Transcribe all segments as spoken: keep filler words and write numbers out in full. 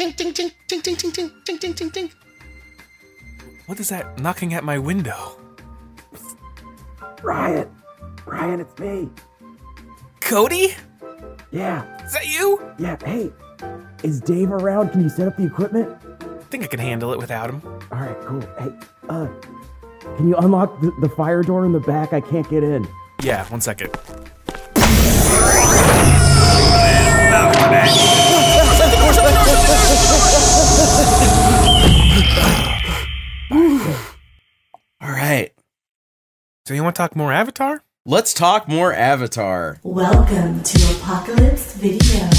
Ding, ding, ding, ding, ding, ding, ding, ding, ding, ding, ding. What is that knocking at my window? Ryan, Ryan, it's me. Cody? Yeah. Is that you? Yeah, hey, is Dave around? Can you set up the equipment? I think I can handle it without him. All right, cool. Hey, uh, can you unlock the, the fire door in the back? I can't get in. Yeah, one second. All right. So you want to talk more Avatar? Let's talk more Avatar. Welcome to Apocalypse Video.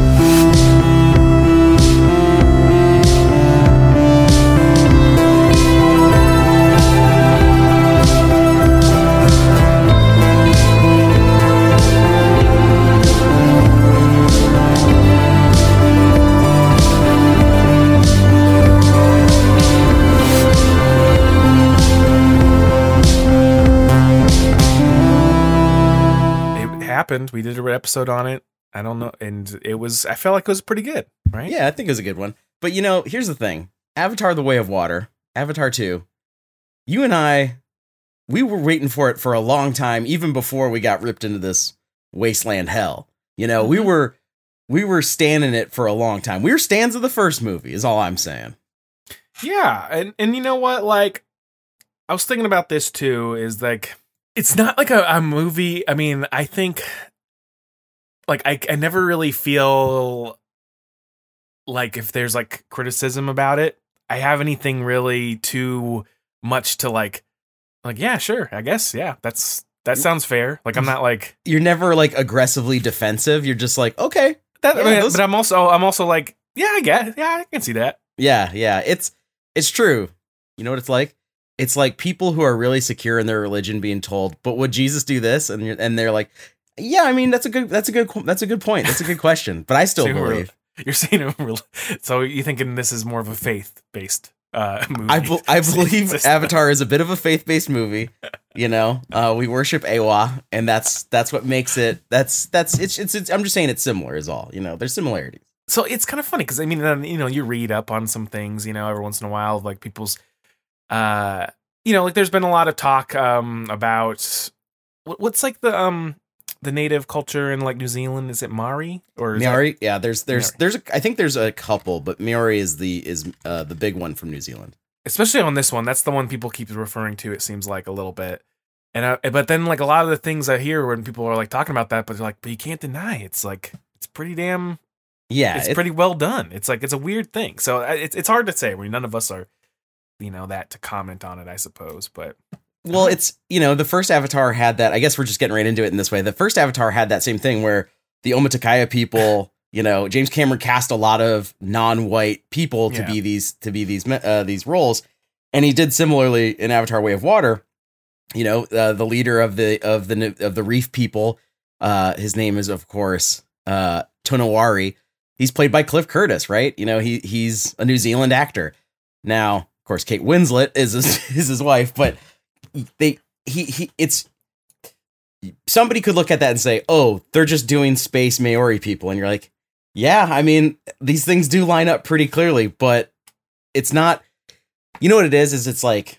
Happened. We did an episode on it. I don't know, and it was. I felt like it was pretty good, right? Yeah, I think it was a good one. But you know, here's the thing: Avatar: The Way of Water, Avatar two. You and I, we were waiting for it for a long time, even before we got ripped into this wasteland hell. You know, mm-hmm. we were we were standing it for a long time. We were stands of the first movie, is all I'm saying. Yeah, and and you know what? Like, I was thinking about this too. Is like. It's not like a, a movie. I mean, I think, like, I, I never really feel like if there's, like, criticism about it, I have anything really too much to, like, like, yeah, sure, I guess, yeah, that's, that sounds fair. Like, I'm not, like... You're never, like, aggressively defensive. You're just like, okay. That, yeah, I mean, those... But I'm also, I'm also like, yeah, I get Yeah, I can see that. Yeah, yeah, it's, it's true. You know what it's like? It's like people who are really secure in their religion being told, "But would Jesus do this?" And you're, and they're like, "Yeah, I mean that's a good that's a good that's a good point. That's a good question." But I still so believe you're saying so. You thinking this is more of a faith based uh, movie? I be, I believe Avatar is a bit of a faith based movie. You know, uh, we worship Awa, and that's that's what makes it. That's that's it's, it's it's. I'm just saying it's similar is all. You know, there's similarities. So it's kind of funny because I mean, you know, you read up on some things, you know, every once in a while, like people's. Uh, you know, like there's been a lot of talk um about what, what's like the um the native culture in like New Zealand. Is it Maori or is Maori? That... Yeah, there's there's Maori. there's a, I think there's a couple, but Maori is the is uh, the big one from New Zealand. Especially on this one, that's the one people keep referring to. It seems like a little bit, and I, but then like a lot of the things I hear when people are like talking about that, but they're like, but you can't deny it's like it's pretty damn yeah, it's, it's pretty well done. It's like it's a weird thing, so it's it's hard to say. I mean, none of us are. You know, that to comment on it, I suppose, but well, it's you know the first Avatar had that. I guess we're just getting right into it in this way. The first Avatar had that same thing where the Omaticaya people, you know, James Cameron cast a lot of non-white people to yeah. be these to be these uh, these roles, and he did similarly in Avatar: Way of Water. You know, uh, the leader of the of the of the reef people, uh, his name is of course uh, Tonowari. He's played by Cliff Curtis, right? You know, he he's a New Zealand actor now. Of course, Kate Winslet is his, is his wife, but they he he it's somebody could look at that and say, "Oh, they're just doing space Maori people," and you're like, "Yeah, I mean, these things do line up pretty clearly, but it's not." You know what it is? Is it's like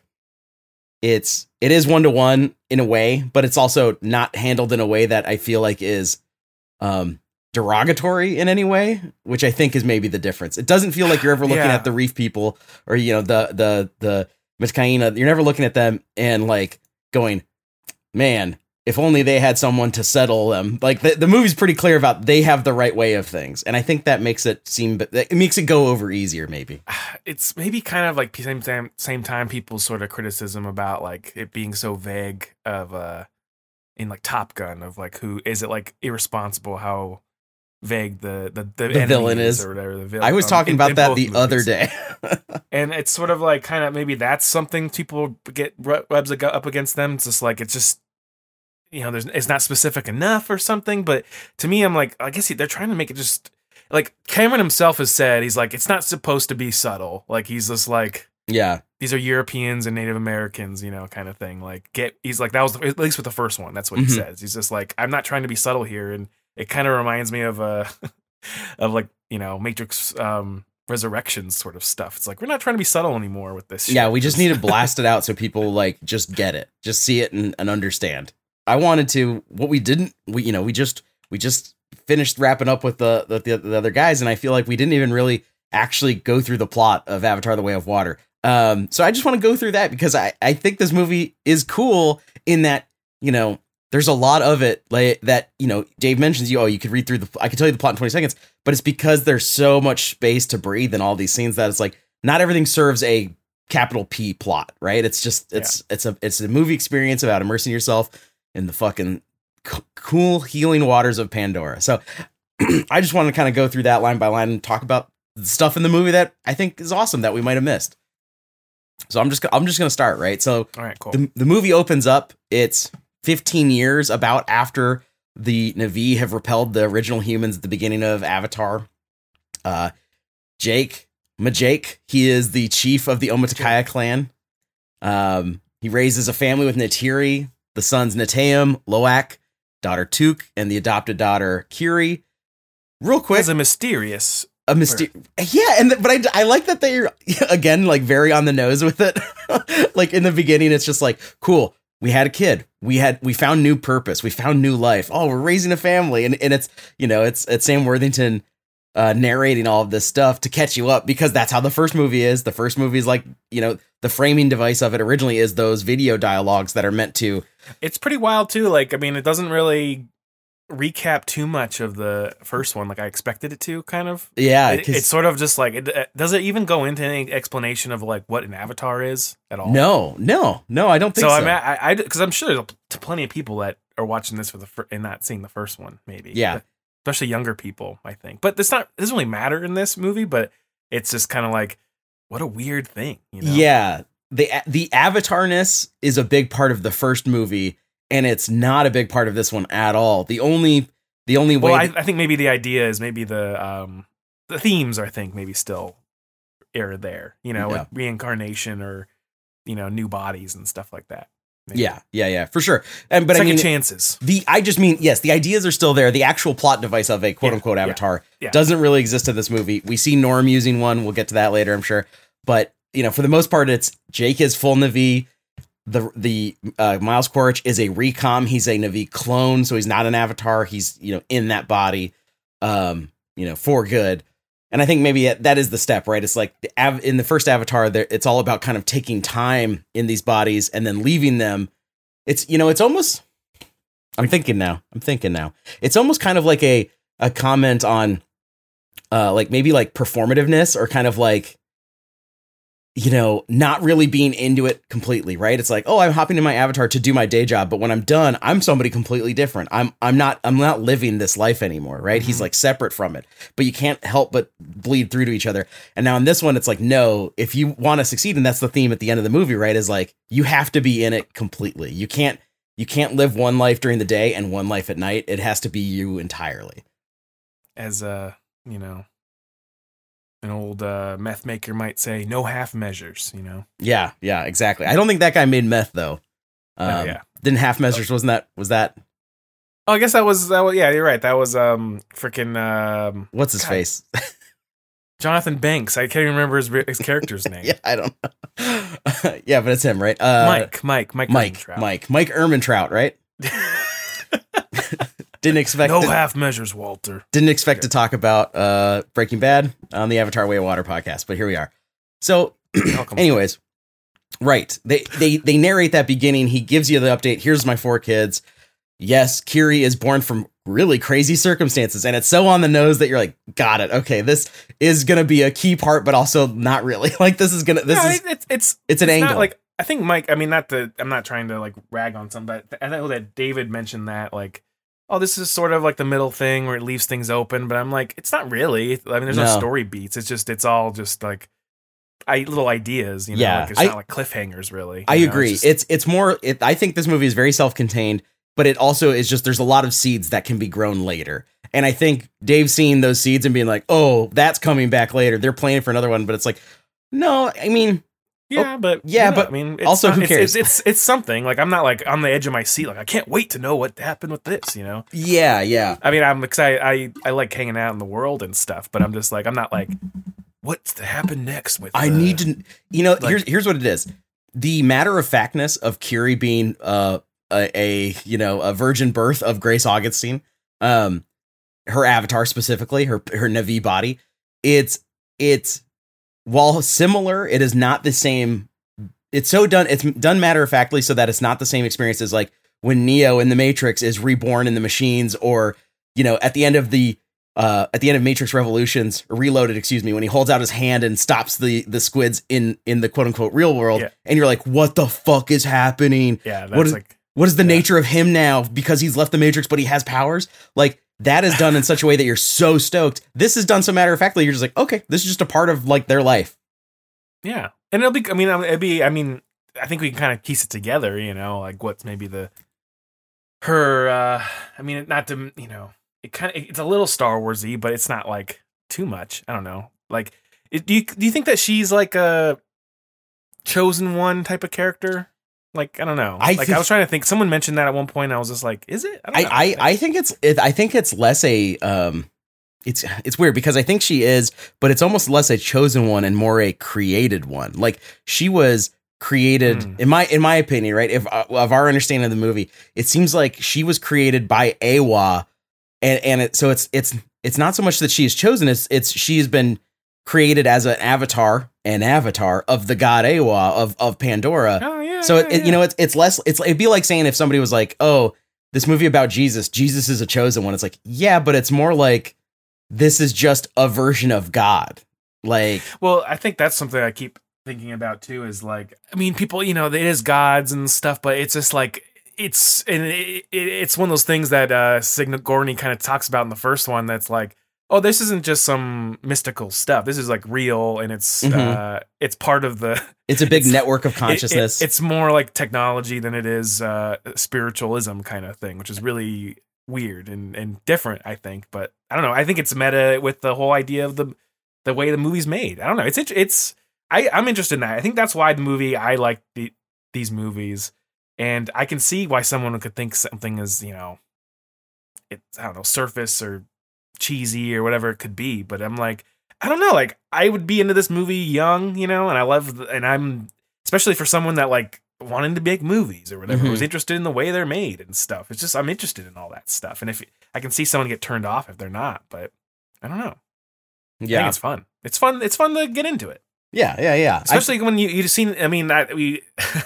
it's it is one to one in a way, but it's also not handled in a way that I feel like is um. derogatory in any way, which I think is maybe the difference. It doesn't feel like you're ever looking yeah. at the reef people or, you know, the, the, the Mitkaina. You're never looking at them and like going, man, if only they had someone to settle them. Like the, the movie's pretty clear about they have the right way of things. And I think that makes it seem, it makes it go over easier. Maybe it's maybe kind of like same time, same time people's sort of criticism about like it being so vague of uh in like Top Gun of like, who is it like irresponsible, how vague the the, the, the villain is or whatever the villain. I was talking um, in, about in that the movies. Other day. And it's sort of like kind of maybe that's something people get rubs up against them. It's just like it's just you know there's it's not specific enough or something. But to me, I'm like I guess they're trying to make it just like Cameron himself has said. He's like it's not supposed to be subtle. Like he's just like yeah these are Europeans and Native Americans, you know, kind of thing. Like get he's like that was at least with the first one. That's what he mm-hmm. says. He's just like I'm not trying to be subtle here and. It kind of reminds me of uh of like you know Matrix um resurrections sort of stuff. It's like we're not trying to be subtle anymore with this shit. Yeah, we just need to blast it out so people like just get it, just see it and, and understand. I wanted to. What we didn't, we you know, we just we just finished wrapping up with the the, the the other guys, and I feel like we didn't even really actually go through the plot of Avatar: The Way of Water. Um, so I just want to go through that because I I think this movie is cool in that, you know, there's a lot of it like that, you know, Dave mentions you, oh, you could read through the, I could tell you the plot in twenty seconds, but it's because there's so much space to breathe in all these scenes that it's like, not everything serves a capital P plot, right? It's just, it's, yeah. it's a, it's a movie experience about immersing yourself in the fucking c- cool healing waters of Pandora. So I just want to kind of go through that line by line and talk about the stuff in the movie that I think is awesome that we might've missed. So I'm just, I'm just going to start, right? So all right, cool. the, the movie opens up. It's fifteen years about after the Na'vi have repelled the original humans at the beginning of Avatar. Uh, Jake, Majake, he is the chief of the Omaticaya clan. Um, he raises a family with Neytiri, the sons Neteyam, Loak, daughter Tuk, and the adopted daughter Kiri. Real quick, as a mysterious, a myster- yeah, and the, but I I like that they're again like very on the nose with it. Like in the beginning, it's just like cool. We had a kid. We had we found new purpose. We found new life. Oh, we're raising a family, and and it's you know it's it's Sam Worthington uh, narrating all of this stuff to catch you up because that's how the first movie is. The first movie is like you know the framing device of it originally is those video dialogues that are meant to. It's pretty wild too. Like I mean, it doesn't really recap too much of the first one like I expected it to. Kind of Yeah, it, it's sort of just like it, it, does it even go into any explanation of like what an avatar is at all? No, no, no. I don't think so. so. I mean, I I because I'm sure there's plenty of people that are watching this for the fir- and not seeing the first one. Maybe Yeah, especially younger people. I think, but it's not. It doesn't really matter in this movie. But it's just kind of like what a weird thing. You know? Yeah, the the avatarness is a big part of the first movie. And it's not a big part of this one at all. The only, the only way. Well, I, I think maybe the idea is maybe the um, the themes are, I think maybe still are there. You know, Yeah. like reincarnation or you know new bodies and stuff like that. Maybe. Yeah, yeah, yeah, for sure. And but Second I mean, chances. the I just mean yes, the ideas are still there. The actual plot device of a quote unquote yeah, avatar yeah. doesn't really exist in this movie. We see Norm using one. We'll get to that later, I'm sure. But you know, for the most part, it's Jake is full Na'vi. The the uh, Miles Quaritch is a recom. He's a Na'vi clone, so he's not an avatar. He's you know in that body, um, you know for good. And I think maybe that is the step, right? It's like the av- in the first Avatar, there it's all about kind of taking time in these bodies and then leaving them. It's you know it's almost. I'm thinking now. I'm thinking now. It's almost kind of like a a comment on, uh, like maybe like performativeness or kind of like. You know, not really being into it completely, right? It's like, oh, I'm hopping in my avatar to do my day job, but when I'm done, I'm somebody completely different. I'm I'm not I'm not living this life anymore, right? Mm-hmm. He's like separate from it, but you can't help but bleed through to each other. And now in this one, it's like, no, if you want to succeed, and that's the theme at the end of the movie, right? Is like you have to be in it completely. You can't you can't live one life during the day and one life at night. It has to be you entirely. As uh, you know. An old uh, meth maker might say, "No half measures," you know. Yeah, yeah, exactly. I don't think that guy made meth though. Um, oh, yeah, didn't half measures? Wasn't that? Was that? Oh, I guess that was that. Was, yeah, you're right. That was um, freaking um, what's his God. face? Jonathan Banks. I can't even remember his, his character's name. Yeah, I don't know. Yeah, but it's him, right? Uh, Mike, Mike, Mike, Mike, Mike, Mike Ehrmantraut, right? Didn't expect no to, half measures, Walter. Didn't expect to talk about uh, Breaking Bad on the Avatar: Way of Water podcast, but here we are. So, anyways, right? They they they narrate that beginning. He gives you the update. Here's my four kids. Yes, Kiri is born from really crazy circumstances, and it's so on the nose that you're like, got it. Okay, this is gonna be a key part, but also not really. Like this is gonna this yeah, is it's it's it's an it's angle. Not like I think Mike. I mean, not the. I'm not trying to like rag on some, but I know that David mentioned that like. Oh, this is sort of like the middle thing where it leaves things open, but I'm like, it's not really. I mean, there's no, no story beats. It's just, it's all just like, I little ideas. You know, yeah, like it's I, not like cliffhangers, really. I know? agree. It's, just, it's it's more. It, I think this movie is very self-contained, but it also is just there's a lot of seeds that can be grown later. And I think Dave seeing those seeds and being like, oh, that's coming back later. They're planning for another one, but it's like, no, I mean. Yeah, oh, but yeah, you know, but I mean, it's also not, who it's, cares? It's, it's it's something like I'm not like on the edge of my seat. Like I can't wait to know what happened with this. You know? Yeah, yeah. I mean, I'm excited. I I like hanging out in the world and stuff, but I'm just like I'm not like what's to happen next with I the- need to, you know, like- here's here's what it is. The matter of factness of Curie being uh, a, a, you know, a virgin birth of Grace Augustine, um, her avatar specifically, her her Na'vi body, it's it's while similar, it is not the same. It's so done. It's done matter of factly so that it's not the same experience as like when Neo in the Matrix is reborn in the machines, or you know, at the end of the uh, at the end of Matrix Revolutions, or Reloaded, excuse me, when he holds out his hand and stops the the squids in in the quote unquote real world, Yeah. and you're like, what the fuck is happening? Yeah, that's What is- like What is the Yeah. nature of him now because he's left the Matrix, but he has powers? Like that is done in such a way that you're so stoked. This is done so matter of factly. You're just like, okay, this is just a part of like their life. yeah, and it'll be. I mean, it'll be. I mean, I think we can kind of piece it together. You know, like what's maybe the her. uh I mean, not to you know, it kind of it's a little Star Warsy, but it's not like too much. I don't know. Like, it, do you do you think that she's like a chosen one type of character? Like, I don't know. I like, think- I was trying to think. Someone mentioned that at one point. And I was just like, is it? I, don't I, know. I, I think it's it, I think it's less a um it's it's weird because I think she is, but it's almost less a chosen one and more a created one. Like she was created Hmm. in my in my opinion, right? If uh, of our understanding of the movie, it seems like she was created by Awa, and and it, so it's it's it's not so much that she is chosen, it's it's she's been created as an avatar, an avatar of the god Awa of of Pandora. Oh yeah. So yeah, it, it, you know, it's it's less. It's it'd be like saying if somebody was like, "Oh, this movie about Jesus, Jesus is a chosen one." It's like, yeah, but it's more like this is just a version of God. Like, Well, I think that's something I keep thinking about too. Is like, I mean, people, you know, it is gods and stuff, but it's just like it's and it, it, it's one of those things that uh, Sigourney kind of talks about in the first one. That's like, oh, this isn't just some mystical stuff. This is like real, and it's Mhm. uh, it's part of the. it's a big It's- network of it- it- consciousness. it's more like technology than it is uh, spiritualism kind of thing, which is really weird and, and different, I think. But I don't know. I think it's meta with the whole idea of the the way the movie's made. I don't know. It's int- it's I I'm interested in that. I think that's why the movie I like the these movies, and I can see why someone could think something is you know, it's I don't know surface or cheesy or whatever it could be. But I'm like. I don't know, like I would be into this movie young, you know, and I love, the, and I'm especially for someone that like wanting to make movies or whatever, Mhm. was interested in the way they're made and stuff. It's just I'm interested in all that stuff, and if I can see someone get turned off if they're not, but I don't know. I think yeah, it's fun. It's fun. It's fun to get into it, yeah, yeah, yeah. I- especially when you you've seen. I mean, I, we.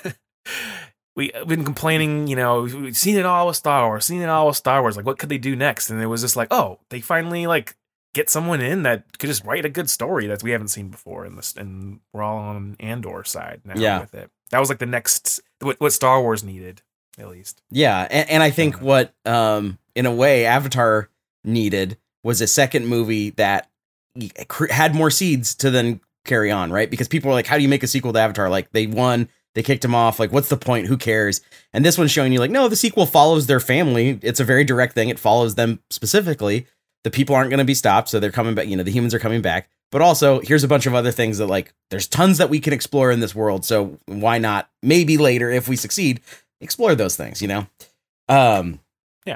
We, we've been complaining, you know, we've seen it all with Star Wars, seen it all with Star Wars. Like, what could they do next? And it was just like, oh, they finally like get someone in that could just write a good story that we haven't seen before. In this, and we're all on Andor side now Yeah. with it. That was like the next what, what Star Wars needed, at least. Yeah, and, and I think Uh-huh. what, um, in a way, Avatar needed was a second movie that cr- had more seeds to then carry on, right? Because people were like, "How do you make a sequel to Avatar?" Like they won, they kicked him off. Like, what's the point? Who cares? And this one's showing you, like, no, the sequel follows their family. It's a very direct thing. It follows them specifically. The people aren't going to be stopped, so they're coming back. You know, the humans are coming back. But also, here's a bunch of other things that, like, there's tons that we can explore in this world. So why not? Maybe later, if we succeed, explore those things. You know. Um. Yeah.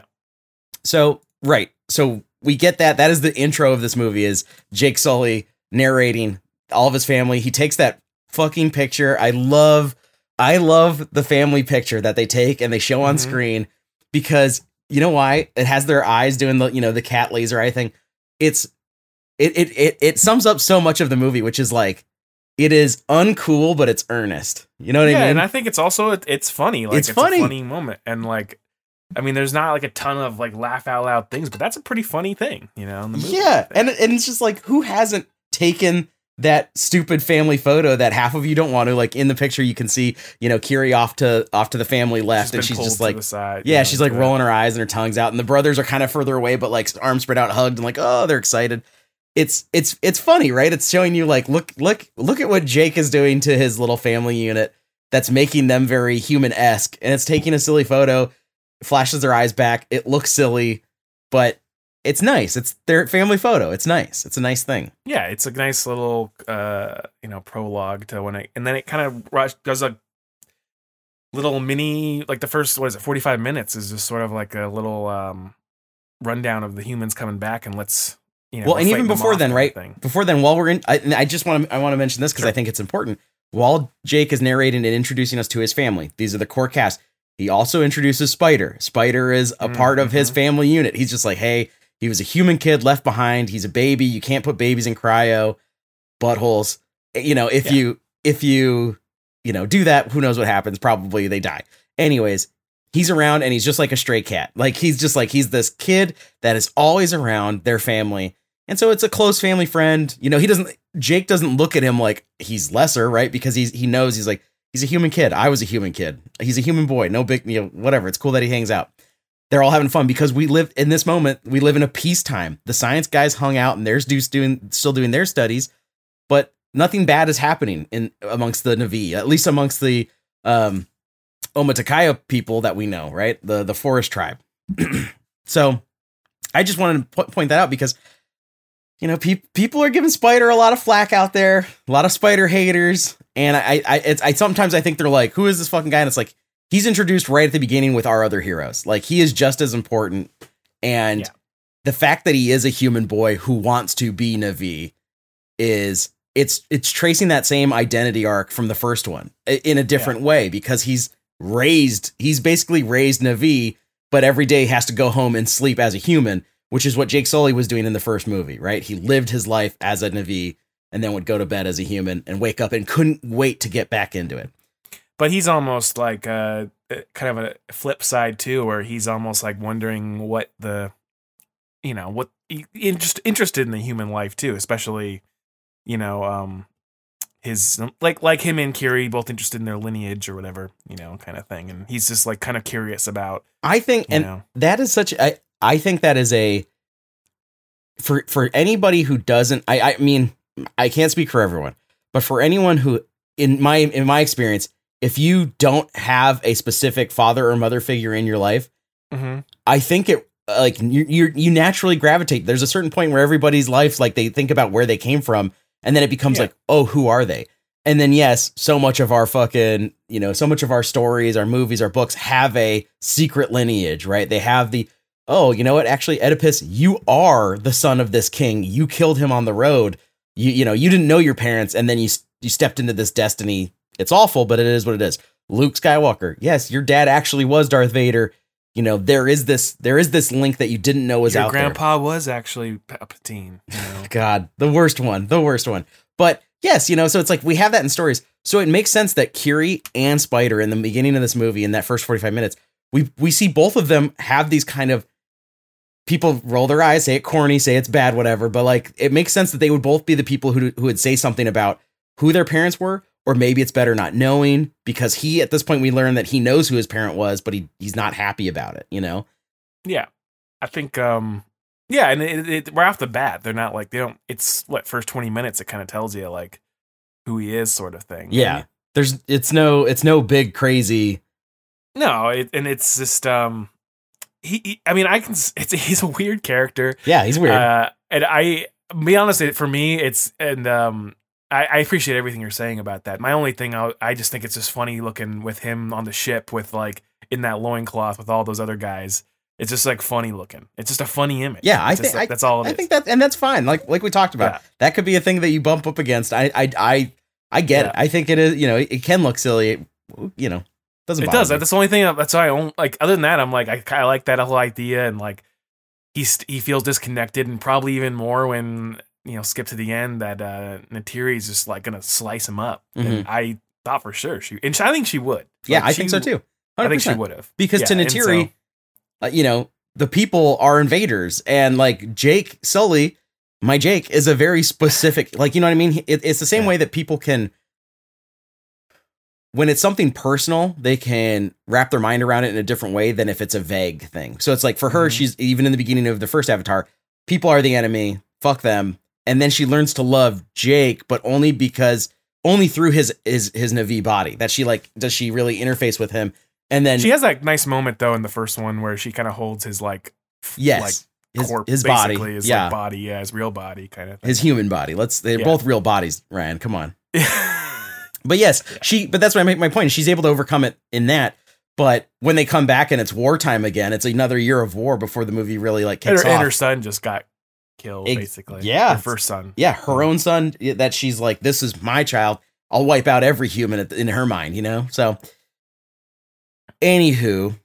So right. So we get that. That is the intro of this movie. Is Jake Sully narrating all of his family. He takes that fucking picture. I love. I love the family picture that they take and they show on Mhm. screen because you know why? It has their eyes doing the, you know, the cat laser eye thing. It's it it it it sums up so much of the movie, which is like it is uncool, but it's earnest. You know what yeah, I mean? and I think it's also it, it's funny. Like It's it's, funny. a funny moment, and like, I mean, there's not like a ton of like laugh out loud things, but that's a pretty funny thing, you know. In the movie. Yeah, and and it's just like who hasn't taken that stupid family photo that half of you don't want to, like in the picture you can see, you know, Kiri off to off to the family left been and she's pulled just to like the side, you yeah, know, she's like to- rolling her eyes and her tongue's out and the brothers are kind of further away but like arms spread out hugged and like oh they're excited. It's it's it's funny, right? It's showing you like look look look at what Jake is doing to his little family unit that's making them very human-esque, and it's taking a silly photo, flashes their eyes back, it looks silly, but it's nice. It's their family photo. It's nice. It's a nice thing. Yeah, it's a nice little uh, you know, prologue to when it, and then it kind of rush does a little mini, like the first what is it, forty-five minutes is just sort of like a little um rundown of the humans coming back and let's you know, Well, we're and even fighting them before off then, kind of right? thing. Before then, while we're in, I, I just want to I want to mention this because Sure. I think it's important. While Jake is narrating and introducing us to his family, these are the core cast. He also introduces Spider. Spider is a Mm, part of his mhm. family unit. He's just like, hey, he was a human kid left behind. He's a baby. You can't put babies in cryo buttholes. You know, if Yeah. you if you you know do that, who knows what happens? Probably they die. Anyways, he's around and he's just like a stray cat. Like he's just like he's this kid that is always around their family. And so it's a close family friend. You know, he doesn't Jake doesn't look at him like he's lesser, right? Because he's he knows he's like he's a human kid. I was a human kid. He's a human boy. No big, you know, whatever. It's cool that he hangs out. They're all having fun because we live in this moment. We live in a peacetime. The science guys hung out and there's dudes doing still doing their studies, but nothing bad is happening in amongst the Na'vi, at least amongst the um Omaticaya people that we know, right? The the forest tribe. So I just wanted to po- point that out because, you know, pe- people are giving Spider a lot of flack out there, a lot of Spider haters. And I, I, it's, I sometimes I think they're like, who is this fucking guy? And it's like, he's introduced right at the beginning with our other heroes. Like he is just as important. And Yeah. the fact that he is a human boy who wants to be Na'vi is it's, it's tracing that same identity arc from the first one i- in a different way because he's raised, he's basically raised Na'vi, but every day has to go home and sleep as a human, which is what Jake Sully was doing in the first movie, right? He lived his life as a Na'vi and then would go to bed as a human and wake up and couldn't wait to get back into it. But he's almost like uh kind of a flip side too, where he's almost like wondering what the, you know, what he, just interested in the human life too, especially, you know, um, his like like him and Kiri both interested in their lineage or whatever, you know, kind of thing, and he's just like kind of curious about. I think, You and know. that is such, I, I think that is a, for, for anybody who doesn't, I, I mean, I can't speak for everyone, but for anyone who, in my, in my experience, if you don't have a specific father or mother figure in your life, Mm-hmm. I think it, like you, you, you naturally gravitate. There's a certain point where everybody's life, like they think about where they came from, and then it becomes Yeah. like, oh, who are they? And then, yes, so much of our fucking, you know, so much of our stories, our movies, our books have a secret lineage, right? They have the, oh, you know what? Actually, Oedipus, you are the son of this king. You killed him on the road. You, you know, you didn't know your parents, and then you, you stepped into this destiny. It's awful, but it is what it is. Luke Skywalker, yes, your dad actually was Darth Vader. You know, there is this, there is this link that you didn't know was Your out there. grandpa was actually Palpatine. You know? God, the worst one, the worst one. But yes, you know, so it's like we have that in stories. So it makes sense that Kiri and Spider in the beginning of this movie, in that first forty-five minutes, we we see both of them have these kind of, people roll their eyes, say it corny, say it's bad, whatever. But like, it makes sense that they would both be the people who who would say something about who their parents were, or maybe it's better not knowing, because he, at this point, we learn that he knows who his parent was, but he he's not happy about it, you know? Yeah, I think. Um, yeah, and it, it, right off the bat, they're not like they don't. It's what first twenty minutes. It kind of tells you like who he is, sort of thing. Yeah. And- There's, it's no, it's no big crazy. no, it, and it's just um, he, he. I mean, I can. s- It's he's a weird character. Yeah, he's weird. Uh, and I, be honest, it, for me, it's and um, I, I appreciate everything you're saying about that. My only thing, I, I just think it's just funny looking with him on the ship with like in that loincloth with all those other guys. It's just like funny looking. It's just a funny image. Yeah, I It's just think- like, that's all it I is. think that, and that's fine. Like, like we talked about, Yeah. that could be a thing that you bump up against. I, I, I, I get Yeah. it. I think it is, you know, it, it can look silly. It, you know, doesn't It bother does. me. That's the only thing. That's why I don't like. Other than that, I'm like, I kind of like that whole idea, and like, he's he feels disconnected, and probably even more when you know skip to the end that uh Neytiri's just like gonna slice him up. And I thought for sure she, and I think she would. Mm-hmm. Yeah, Like, I she- think so too. I think she one hundred percent. would have Because Yeah, to and Neytiri, so- uh, you know, the people are invaders, and like Jake Sully, my Jake is a very specific, like, you know what I mean? It, it's the same Yeah. way that people can, when it's something personal, they can wrap their mind around it in a different way than if it's a vague thing. So it's like for her, Mhm. she's even in the beginning of the first Avatar, people are the enemy, fuck them. And then she learns to love Jake, but only because, only through his, his, his Na'vi body, that she like, does she really interface with him? And then she has that nice moment though in the first one where she kind of holds his like f- Yes. like his, corpse, his body, basically, his yeah, like body, yeah, his real body kind of thing. his human body. Let's, they're Yeah. both real bodies, Ryan. Come on. But yes, she, but that's what I make my point. She's able to overcome it in that. But when they come back and it's wartime again, it's another year of war before the movie really like and, kicks her, and her off. son just got kill, Ex- basically. yeah. Her first son. Yeah, her own son, that she's like, this is my child. I'll wipe out every human at the- in her mind, you know? So, anywho,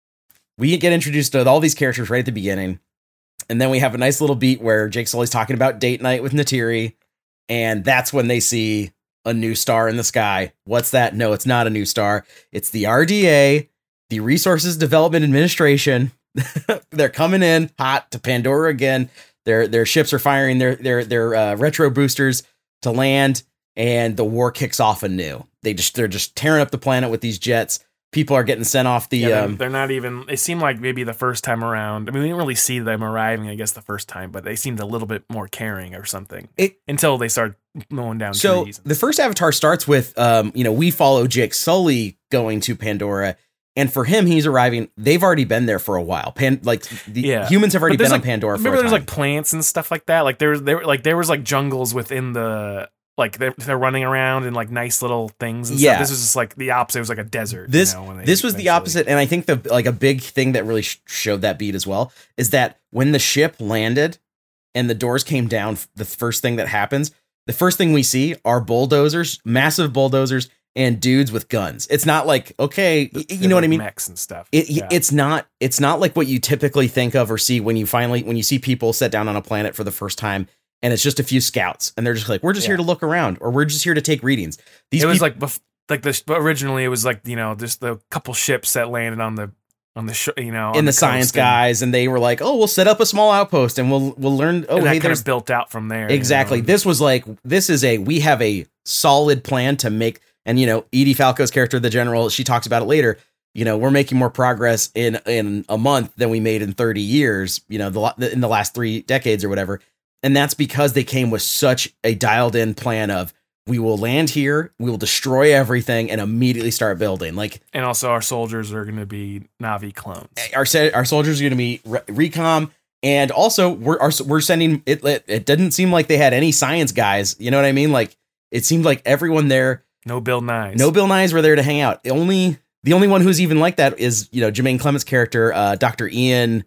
we get introduced to all these characters right at the beginning. And then we have a nice little beat where Jake Sully's talking about date night with Neytiri. And that's when they see a new star in the sky. What's that? No, it's not a new star. It's the R D A, the Resources Development Administration. They're coming in hot to Pandora again. Their their ships are firing their their their uh, retro boosters to land, and the war kicks off anew. They just they're just tearing up the planet with these jets. People are getting sent off the. Yeah, they're, um, they're not even. It seemed like maybe the first time around. I mean, we didn't really see them arriving. I guess the first time, but they seemed a little bit more caring or something. It, until they start mowing down so trees. the first Avatar starts with, um, you know, we follow Jake Sully going to Pandora, and for him, he's arriving. They've already been there for a while. Pan, like the Yeah. humans have already But there's, been on like- Pandora. For Remember, a there's time. like plants and stuff like that. Like there's there like there was like jungles within the. Like they're, they're running around in like nice little things. And Yeah. stuff. This was just like the opposite. It was like a desert. This you know, when they this was the eventually- opposite, and I think the like a big thing that really sh- showed that beat as well is that when the ship landed and the doors came down, the first thing that happens, the first thing we see are bulldozers, massive bulldozers, and dudes with guns. It's not like okay, y- you They're know what I like mean? Mechs and stuff. It, Yeah. It's not it's not like what you typically think of or see when you finally when you see people set down on a planet for the first time. And it's just a few scouts, and they're just like, "We're just Yeah. here to look around, or we're just here to take readings." These it was peop- like bef- like this originally. It was like you know just the couple ships that landed on the on the sh- you know in on the, the science coast and- guys, and they were like, "Oh, we'll set up a small outpost, and we'll we'll learn." Oh, and that hey, kind there's of built out from there. you exactly. know? This was like this is a we have a solid plan to make, and you know, Edie Falco's character, the general, she talks about it later. You know, we're making more progress in in a month than we made in thirty years. You know, the la- in the last three decades or whatever. And that's because they came with such a dialed in plan of we will land here, we will destroy everything, and immediately start building. Like And also, our soldiers are going to be Navi clones. our se- our soldiers are going to be re- recom, and also we're our, we're sending it. It it didn't seem like they had any science guys. You know what I mean? Like it seemed like everyone there. No Bill Nyes. No Bill Nyes were there to hang out. The only the only one who's even like that is you know Jermaine Clement's character, uh, Doctor Ian.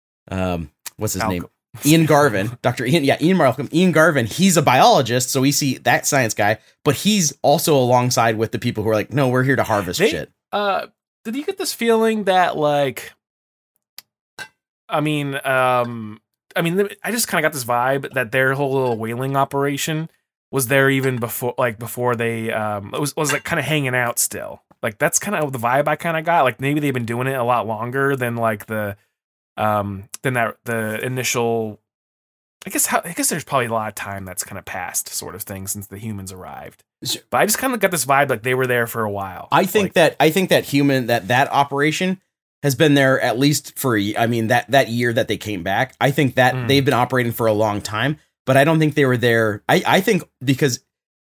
Um, what's his Malcolm. name? Ian Garvin, Doctor Ian, yeah, Ian Malcolm, Ian Garvin. He's a biologist, so we see that science guy, but he's also alongside with the people who are like, no, we're here to harvest They- shit. Uh, did you get this feeling that like, I mean, um, I mean, I just kind of got this vibe that their whole little whaling operation was there even before, like before they, um, it was was like kind of hanging out still. Like that's kind of the vibe I kind of got. Like maybe they've been doing it a lot longer than like the, um, than that the initial. I guess how I guess there's probably a lot of time that's kind of passed, sort of thing, since the humans arrived. But I just kind of got this vibe like they were there for a while. I think Like, that I think that human that that operation has been there at least for a- I mean that that year that they came back. I think that Mm. they've been operating for a long time, but I don't think they were there. I I think because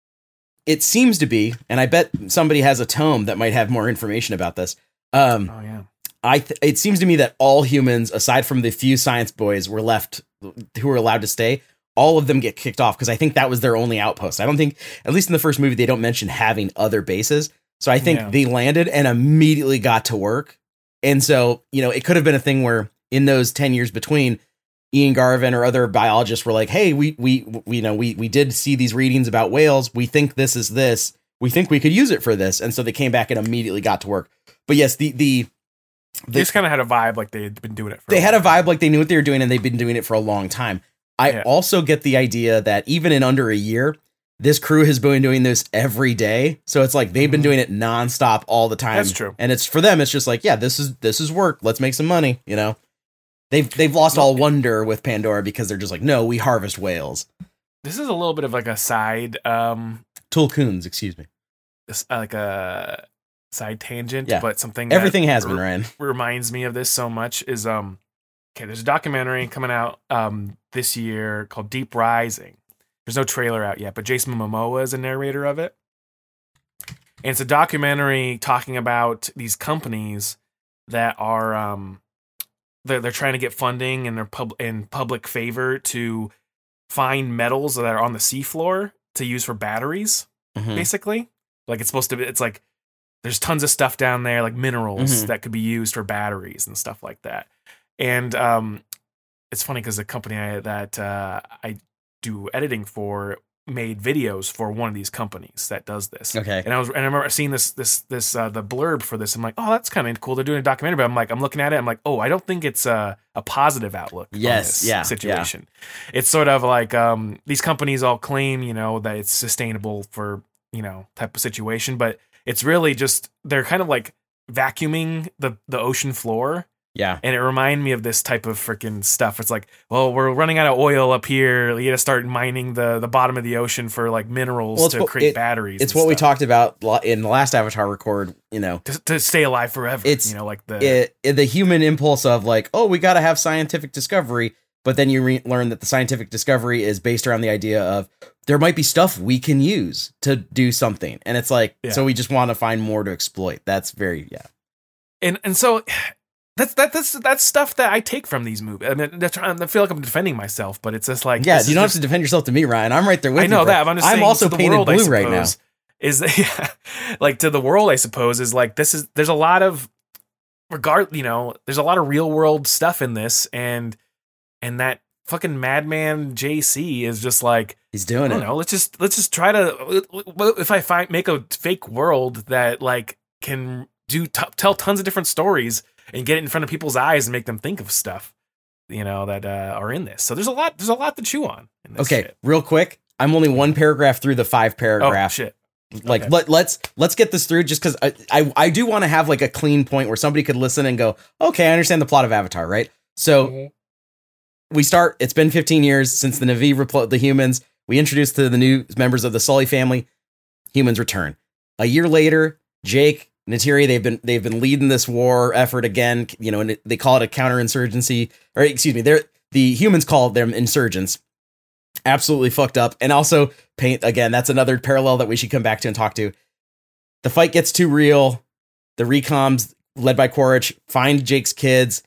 it seems to be, and I bet somebody has a tome that might have more information about this. Um, Oh yeah. I th- it seems to me that all humans, aside from the few science boys, were left who were allowed to stay. All of them get kicked off because I think that was their only outpost. I don't think, at least in the first movie, they don't mention having other bases. So I think Yeah. they landed and immediately got to work. And so, you know, it could have been a thing where in those ten years between, Ian Garvin or other biologists were like, hey, we, we, we, you know, we, we did see these readings about whales. We think this is this. We think we could use it for this. And so they came back and immediately got to work. But yes, the, the, They just kind of had a vibe like they had been doing it for they a had a while. vibe like they knew what they were doing and they've been doing it for a long time. I Yeah. also get the idea that even in under a year, this crew has been doing this every day. So it's like they've been Mhm. doing it nonstop all the time. That's true. And it's for them, it's just like, yeah, this is this is work. Let's make some money, you know. They've they've lost all wonder with Pandora because they're just like, no, we harvest whales. This is a little bit of like a side, um, Tulkuns, excuse me. s- like a side tangent, Yeah. but something Everything that has been re- Ryan. reminds me of this so much is um, okay. There's a documentary coming out um this year called Deep Rising. There's no trailer out yet, but Jason Momoa is a narrator of it. And it's a documentary talking about these companies that are um they're, they're trying to get funding and they're pub in public favor to find metals that are on the seafloor to use for batteries, Mhm. basically. Like it's supposed to be it's like there's tons of stuff down there, like minerals Mhm. that could be used for batteries and stuff like that. And um it's funny because the company I, that uh, I do editing for made videos for one of these companies that does this. Okay. And I was, and I remember seeing this, this, this, uh, the blurb for this. I'm like, oh, that's kind of cool. They're doing a documentary, but I'm like, I'm looking at it. I'm like, oh, I don't think it's a, a positive outlook. Yes. On this Yeah. situation. Yeah. It's sort of like, um, these companies all claim, you know, that it's sustainable for, you know, type of situation, but it's really just, they're kind of like vacuuming the, the ocean floor. Yeah. And it reminded me of this type of freaking stuff. It's like, well, we're running out of oil up here. You got to start mining the, the bottom of the ocean for like minerals Well, to what, create it, batteries. It's and what we stuff. talked about lo- in the last Avatar record, you know, to, to stay alive forever. It's, you know, like the, it, it- the human impulse of like, oh, we got to have scientific discovery. But then you re- learn that the scientific discovery is based around the idea of there might be stuff we can use to do something. And it's like, Yeah. so we just want to find more to exploit. That's very, yeah. and, and so that's, that, that's, that's stuff that I take from these movies. I mean, that's, I feel like I'm defending myself, but it's just like, Yeah, this you is don't just, have to defend yourself to me, Ryan. I'm right there with I you. know bro. that. But I'm just I'm saying also to the painted world, I blue right now. suppose, Is yeah, like to the world, I suppose, is like this is there's a lot of regard, you know, there's a lot of real world stuff in this, and and that fucking madman J C is just like He's doing I it. don't know. Let's just let's just try to. If I find make a fake world that like can do t- tell tons of different stories and get it in front of people's eyes and make them think of stuff, you know, that uh, are in this. So there's a lot. There's a lot to chew on. In this Okay, shit. real quick. I'm only one paragraph through the five Oh paragraph. shit. Like Okay. let let's let's get this through just because I, I I do want to have like a clean point where somebody could listen and go, okay, I understand the plot of Avatar, right? So Mhm. we start. It's been fifteen years since the Na'vi repl- the humans. We introduced to the new members of the Sully family. Humans return. A year later, Jake, Neytiri, they've been they've been leading this war effort again. You know, and it, they call it a counterinsurgency, or excuse me, they're the humans call them insurgents. Absolutely fucked up. And also paint again, that's another parallel that we should come back to and talk to. The fight gets too real. The recoms led by Quaritch find Jake's kids.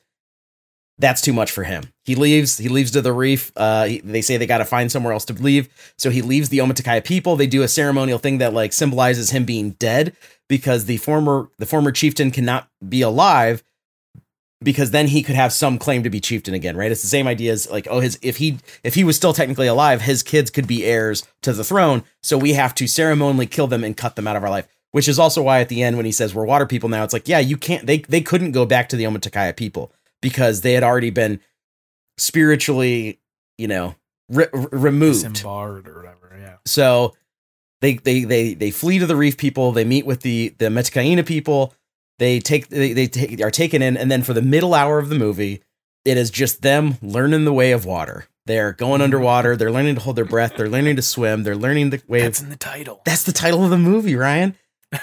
That's too much for him. He leaves. He leaves to the reef. Uh, he, they say they got to find somewhere else to leave. So he leaves the Omaticaya people. They do a ceremonial thing that like symbolizes him being dead because the former the former chieftain cannot be alive because then he could have some claim to be chieftain again, right? It's the same idea as like, oh, his if he if he was still technically alive, his kids could be heirs to the throne. So we have to ceremonially kill them and cut them out of our life. Which is also why at the end when he says we're water people now, it's like, yeah, you can't. They they couldn't go back to the Omaticaya people because they had already been spiritually, you know, re- removed. Disembarred or whatever. Yeah. So they they they they flee to the reef people. They meet with the the Metkayina people. They take they they take, are taken in, and then for the middle hour of the movie, it is just them learning the way of water. They're going underwater. They're learning to hold their breath. They're learning to swim. They're learning the way. That's of, in the title. that's the title of the movie, Ryan.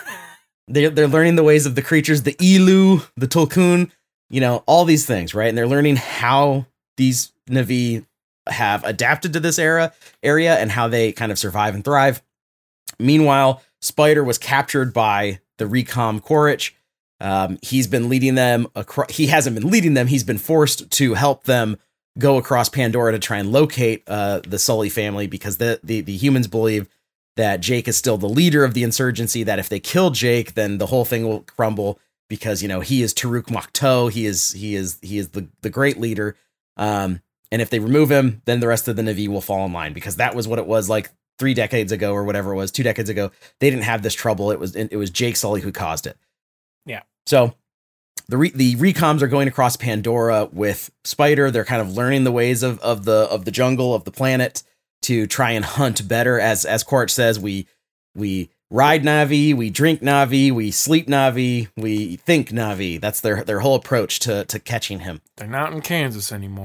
they're they're learning the ways of the creatures, the Ilu, the Tulkun, you know, all these things, right? And they're learning how these Na'vi have adapted to this era area and how they kind of survive and thrive. Meanwhile, Spider was captured by the Recom Quaritch. Um, he's been leading them across. He hasn't been leading them. He's been forced to help them go across Pandora to try and locate uh, the Sully family because the, the the humans believe that Jake is still the leader of the insurgency. That if they kill Jake, then the whole thing will crumble because you know he is Taruk Makto. He is he is he is the the great leader. Um, and if they remove him, then the rest of the Na'vi will fall in line because that was what it was like three decades ago or whatever it was, two decades ago. They didn't have this trouble. It was it was Jake Sully who caused it. Yeah. So the re- the recoms are going across Pandora with Spider. They're kind of learning the ways of, of the of the jungle of the planet to try and hunt better. As as Quaritch says, we we ride Na'vi, we drink Na'vi, we sleep Na'vi, we think Na'vi. That's their their whole approach to to catching him. They're not in Kansas anymore.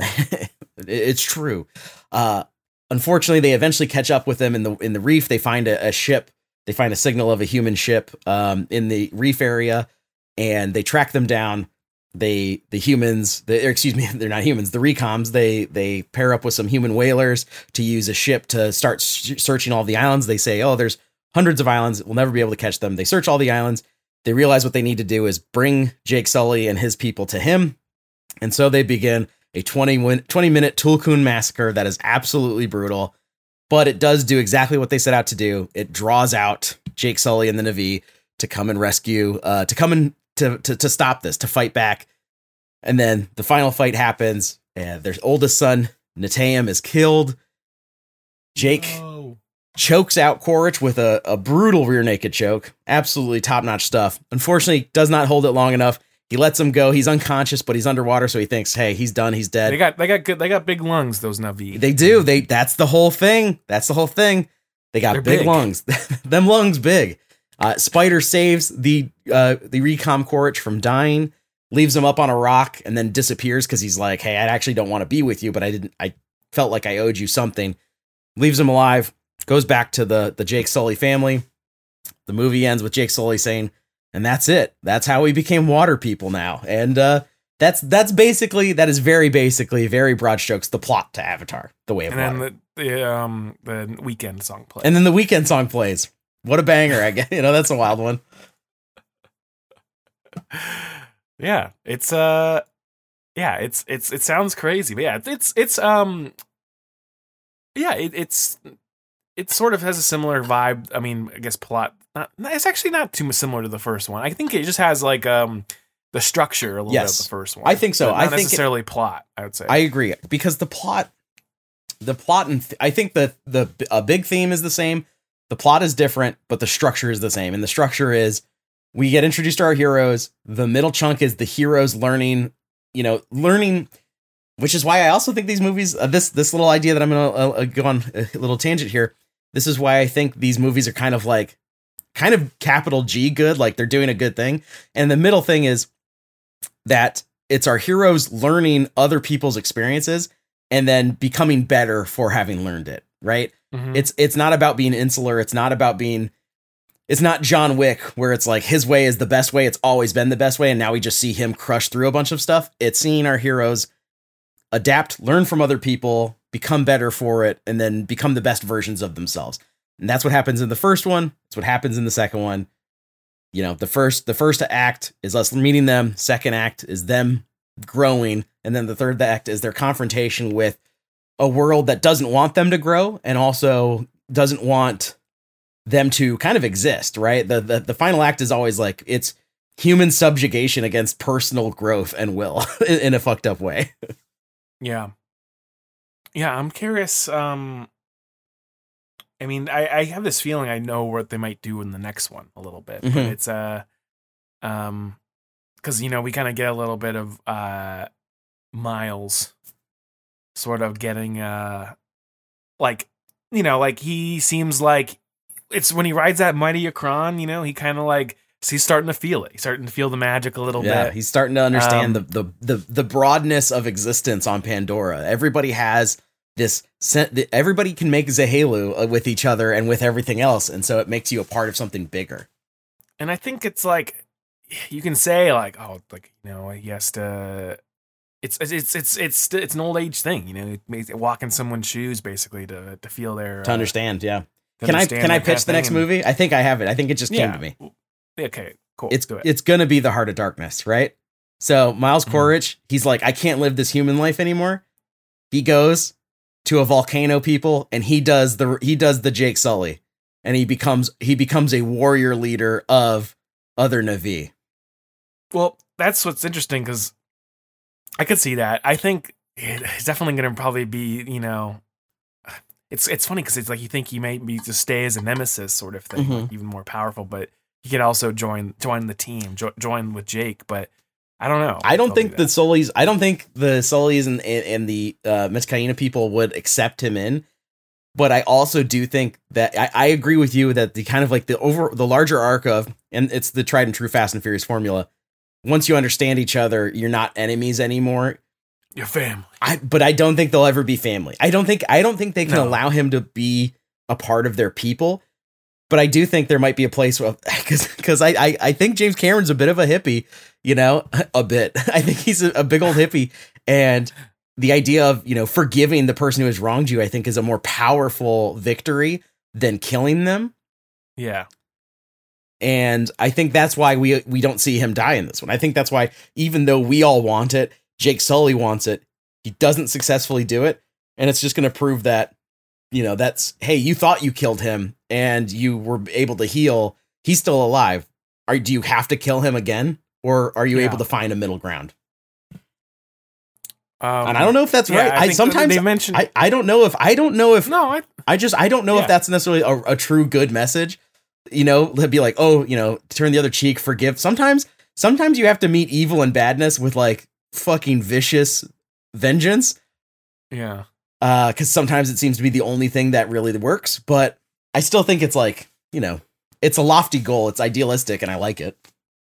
It's true. Uh, unfortunately, they eventually catch up with them in the in the reef. They find a, a ship. They find a signal of a human ship um, in the reef area. And they track them down. They, the humans, the, or excuse me, they're not humans. The recoms, they, they pair up with some human whalers to use a ship to start s- searching all the islands. They say, oh, there's hundreds of islands. We'll never be able to catch them. They search all the islands. They realize what they need to do is bring Jake Sully and his people to him. And so they begin a twenty minute Tulkun massacre that is absolutely brutal, but it does do exactly what they set out to do. It draws out Jake Sully and the Na'vi to come and rescue, uh, to come and To, to to stop this, to fight back. And then the final fight happens. and their oldest son, Nataeum, is killed. Jake No. chokes out Quaritch with a, a brutal rear naked choke. Absolutely top-notch stuff. Unfortunately, does not hold it long enough. He lets him go. He's unconscious, but he's underwater, so he thinks, hey, he's done, he's dead. They got they got good they got big lungs, those Na'vi. They do. They that's the whole thing. That's the whole thing. They got They're big, big. lungs. Them lungs big. Uh, Spider saves the uh, the recom Quaritch from dying, leaves him up on a rock, and then disappears because he's like, hey, I actually don't want to be with you, but I didn't I felt like I owed you something. Leaves him alive, goes back to the the Jake Sully family. The movie ends with Jake Sully saying, and that's it. That's how we became water people now. And uh, that's that's basically, that is very basically, very broad strokes, the plot to Avatar, The Way of and Water. then the, the um the weekend song plays. And then the weekend song plays. What a banger, I guess. You know, that's a wild one. yeah, it's uh yeah, it's it's it sounds crazy, but yeah, it's it's um yeah, it, it's it sort of has a similar vibe. I mean, I guess plot. Not, it's actually not too similar to the first one. I think it just has like um the structure a little Yes. bit of the first one. I think so. But not I think it- necessarily plot. I would say. I agree, because the plot, the plot, and th- I think the the a big theme is the same. The plot is different, but the structure is the same. And the structure is, we get introduced to our heroes. The middle chunk is the heroes learning, you know, learning. Which is why I also think these movies, uh, this this little idea that I'm gonna uh, uh, go on a little tangent here. This is why I think these movies are kind of like, kind of capital G good, like they're doing a good thing. And the middle thing is that it's our heroes learning other people's experiences and then becoming better for having learned it, right? Mhm. It's it's not about being insular. It's not about being, it's not John Wick where it's like his way is the best way. It's always been the best way. And now we just see him crush through a bunch of stuff. It's seeing our heroes adapt, learn from other people, become better for it, and then become the best versions of themselves. And that's what happens in the first one. It's what happens in the second one. You know, the first the first act is us meeting them. Second act is them growing. And then the third act is their confrontation with a world that doesn't want them to grow and also doesn't want them to kind of exist, right? The the, the final act is always like, it's human subjugation against personal growth and will in, in a fucked up way. Yeah. Yeah, I'm curious. Um, I mean, I, I have this feeling I know what they might do in the next one a little bit, but Mhm. it's uh, um, because you know we kind of get a little bit of uh, Miles, sort of getting uh, like you know, like he seems like it's when he rides that mighty Akron, you know, he kind of like so he's starting to feel it. He's starting to feel the magic a little Yeah, bit. he's starting to understand Um, the, the the the broadness of existence on Pandora. Everybody has this. sen- Everybody can make Zahelu with each other and with everything else, and so it makes you a part of something bigger. And I think it's like you can say like, oh, like you know, he has to. It's it's it's it's it's, it's an old age thing, you know. It makes, walk in someone's shoes basically to to feel their To uh, understand, yeah. to Can I understand can I that kind pitch of the next thing and- movie? I think I have it. I think it just came Yeah. to me. Okay, cool. It's do it. it's gonna be the Heart of Darkness, right? So Miles Mhm. Quaritch, he's like, I can't live this human life anymore. He goes to a volcano people, and he does the he does the Jake Sully, and he becomes he becomes a warrior leader of other Na'vi. Well, that's what's interesting because I could see that. I think it's definitely going to probably be, you know, it's it's funny because it's like you think he may be to stay as a nemesis sort of thing, Mhm. like even more powerful, but he could also join join the team, jo- join with Jake. But I don't know. I don't I'll think do the that. Sullys, I don't think the Sullys and and, and the uh, Metzkaina people would accept him in. But I also do think that I, I agree with you that the kind of like the over the larger arc of, and it's the tried and true Fast and Furious formula. Once you understand each other, you're not enemies anymore. your family. I, but I don't think they'll ever be family. I don't think, I don't think they can No. allow him to be a part of their people. But I do think there might be a place where, because because I, I I think James Cameron's a bit of a hippie, you know, a bit. I think he's a, a big old hippie, and the idea of, you know, forgiving the person who has wronged you, I think, is a more powerful victory than killing them. Yeah. And I think that's why we we don't see him die in this one. I think that's why, even though we all want it, Jake Sully wants it, he doesn't successfully do it, and it's just going to prove that, you know, that's, hey, you thought you killed him and you were able to heal. He's still alive. Are do you have to kill him again, or are you Yeah. able to find a middle ground? Um, and I don't know if that's yeah, right. I I, think sometimes they mentioned. I, I don't know if I don't know if no, I, I just I don't know Yeah. if that's necessarily a, a true good message. You know, to be like, oh, you know, turn the other cheek, forgive. Sometimes, sometimes you have to meet evil and badness with like fucking vicious vengeance. yeah. Uh, because sometimes it seems to be the only thing that really works. But I still think it's like, you know, it's a lofty goal. It's idealistic, and I like it.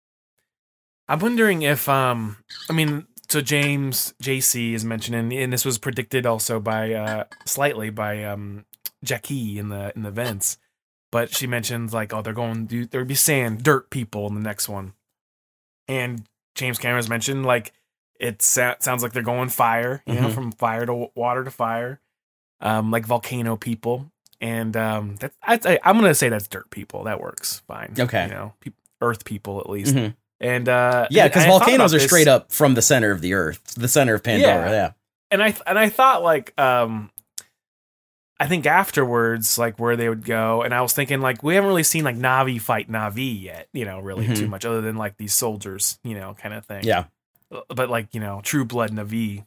I'm wondering if, um, I mean, so James J C is mentioning, and this was predicted also by uh, slightly by um, Jackie in the in the vents, but she mentioned like, oh, they're going to there'd be sand, dirt people in the next one, and James Cameron's mentioned like it sa- sounds like they're going fire, you know, Mhm. from fire to w- water to fire, um, like volcano people, and um, that I'd say, I'm gonna say that's dirt people. That works fine. Okay. you know, pe- Earth people at least. Mhm. And uh Yeah, and because I thought volcanoes about are this, straight up from the center of the earth, the center of Pandora. Yeah. Yeah. and I and I thought like um I think afterwards like where they would go, and I was thinking like we haven't really seen like Navi fight Navi yet, you know, really Mhm. too much other than like these soldiers, you know, kind of thing. Yeah. But like, you know, True Blood Navi.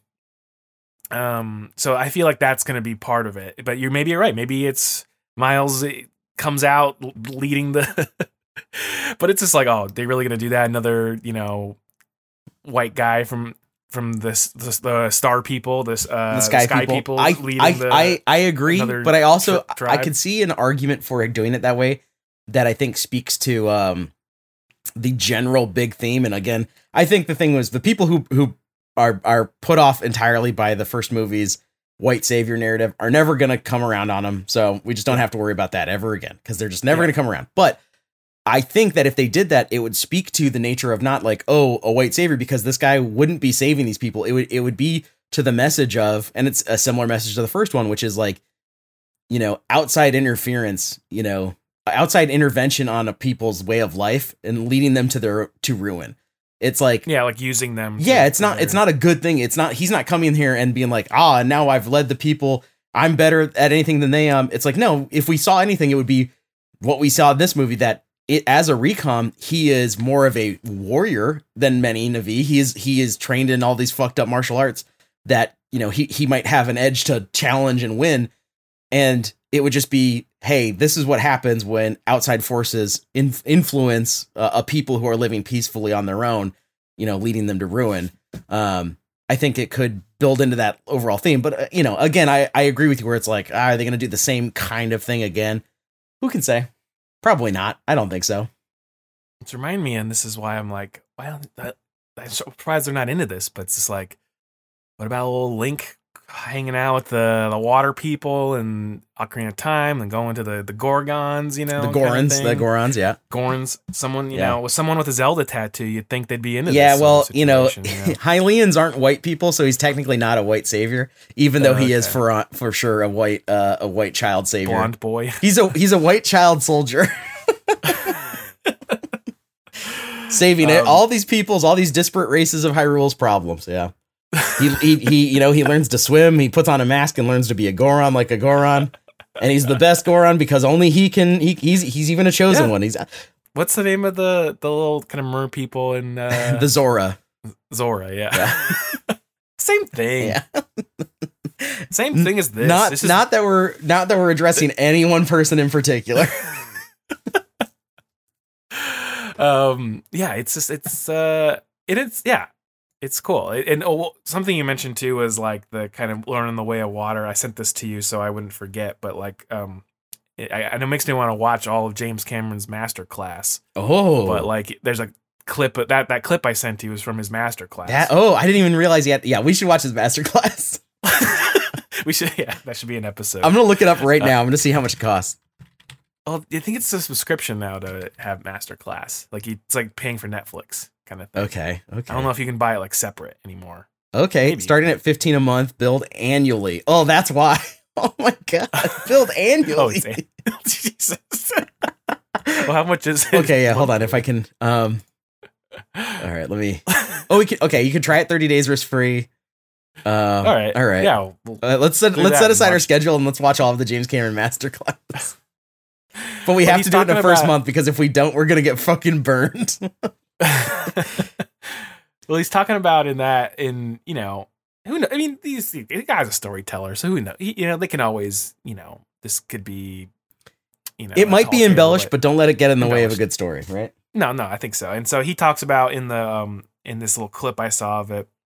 Um so I feel like that's going to be part of it. But you maybe you're right. Maybe it's Miles eh, comes out l- leading the but it's just like, oh, they really gonna do that? Another, you know, white guy from from this, this the Star People, this uh, The sky, sky people. people, I, leading I, the. I, I agree, another but I also tri- I tribe. could see an argument for doing it that way that I think speaks to um the general big theme. And again, I think the thing was the people who who are are put off entirely by the first movie's white savior narrative are never gonna come around on them. So we just don't have to worry about that ever again because they're just never Yeah. gonna come around. But I think that if they did that, it would speak to the nature of not like, oh, a white savior, because this guy wouldn't be saving these people. It would it would be to the message of, and it's a similar message to the first one, which is like, you know, outside interference, you know, outside intervention on a people's way of life and leading them to their to ruin. It's like, yeah, like using them. yeah, to- it's not to it's their- not a good thing. It's not he's not coming here and being like, ah, now I've led the people. I'm better at anything than they um. It's like, no, if we saw anything, it would be what we saw in this movie, that it as a recon, he is more of a warrior than many Na'vi. He is he is trained in all these fucked up martial arts that, you know, he he might have an edge to challenge and win. And it would just be, hey, this is what happens when outside forces in, influence uh, a people who are living peacefully on their own, you know, leading them to ruin. Um, I think it could build into that overall theme. But, uh, you know, again, I, I agree with you where it's like, ah, are they going to do the same kind of thing again? Who can say? Probably not. I don't think so. It's remind me, and this is why I'm like, well, that, I'm surprised they're not into this. But it's just like, what about a little Link hanging out with the the water people and Ocarina of Time, and going to the the Gorgons, you know, The kind of Gorons, the thing? Gorons, yeah. Gorons, someone, you Yeah. know, with someone with a Zelda tattoo, you'd think they'd be into Yeah, this. sort well, of you know, situation, you know? Hylians aren't white people, so he's technically not a white savior, even though Oh, he is okay. for for sure a white uh, a white child savior. Blonde boy. He's a he's a white child soldier. Saving it, Um, all these people's, all these disparate races of Hyrule's problems. Yeah, he, he he you know he learns to swim. He puts on a mask and learns to be a Goron like a Goron, and he's the best Goron because only he can. He, he's he's even a chosen Yeah. one. He's What's the name of the the little kind of mer people in uh, the Zora. Zora? Yeah, same thing. Yeah. Same thing as this. Not This is- not that we're not that we're addressing any one person in particular. um yeah, it's just it's uh it is yeah it's cool. It- and oh, well, something you mentioned too was like the kind of learning the way of water. I sent this to you so I wouldn't forget, but like um it, I, I know it makes me want to watch all of James Cameron's master class. Oh, But like there's a clip of that that clip I sent you was from his master class. that oh, I didn't even realize yet. Yeah, we should watch his masterclass. We should, yeah, that should be an episode. I'm gonna look it up right now. I'm gonna see how much it costs. Well, I think it's a subscription now to have masterclass. Like it's like paying for Netflix kind of thing. Okay, okay. I don't know if you can buy it like separate anymore. Okay, Maybe. starting at fifteen a month, billed annually. Oh, that's why. Oh my god, billed Oh, annually. it's a- Jesus. Well, how much is it? Okay, yeah, hold on. If I can, um, all right, let me. Oh, we can. Okay, you can try it thirty days risk free. Uh, All right. all right. Yeah. Well, Uh, let's set Do let's that set and aside our watch- schedule and let's watch all of the James Cameron masterclass. But we But have he's to do it in the talking first about- month because if we don't, we're gonna get fucking burned. well, he's talking about in that in you know who know? I mean, these the guy's a storyteller, so who know? He, you know, they can always, you know, this could be, you know, It a might tall be tale, embellished, but don't let it get in the way of a embellished. good story, right? No, no, I think so. And so he talks about in the um in this little clip I saw of it,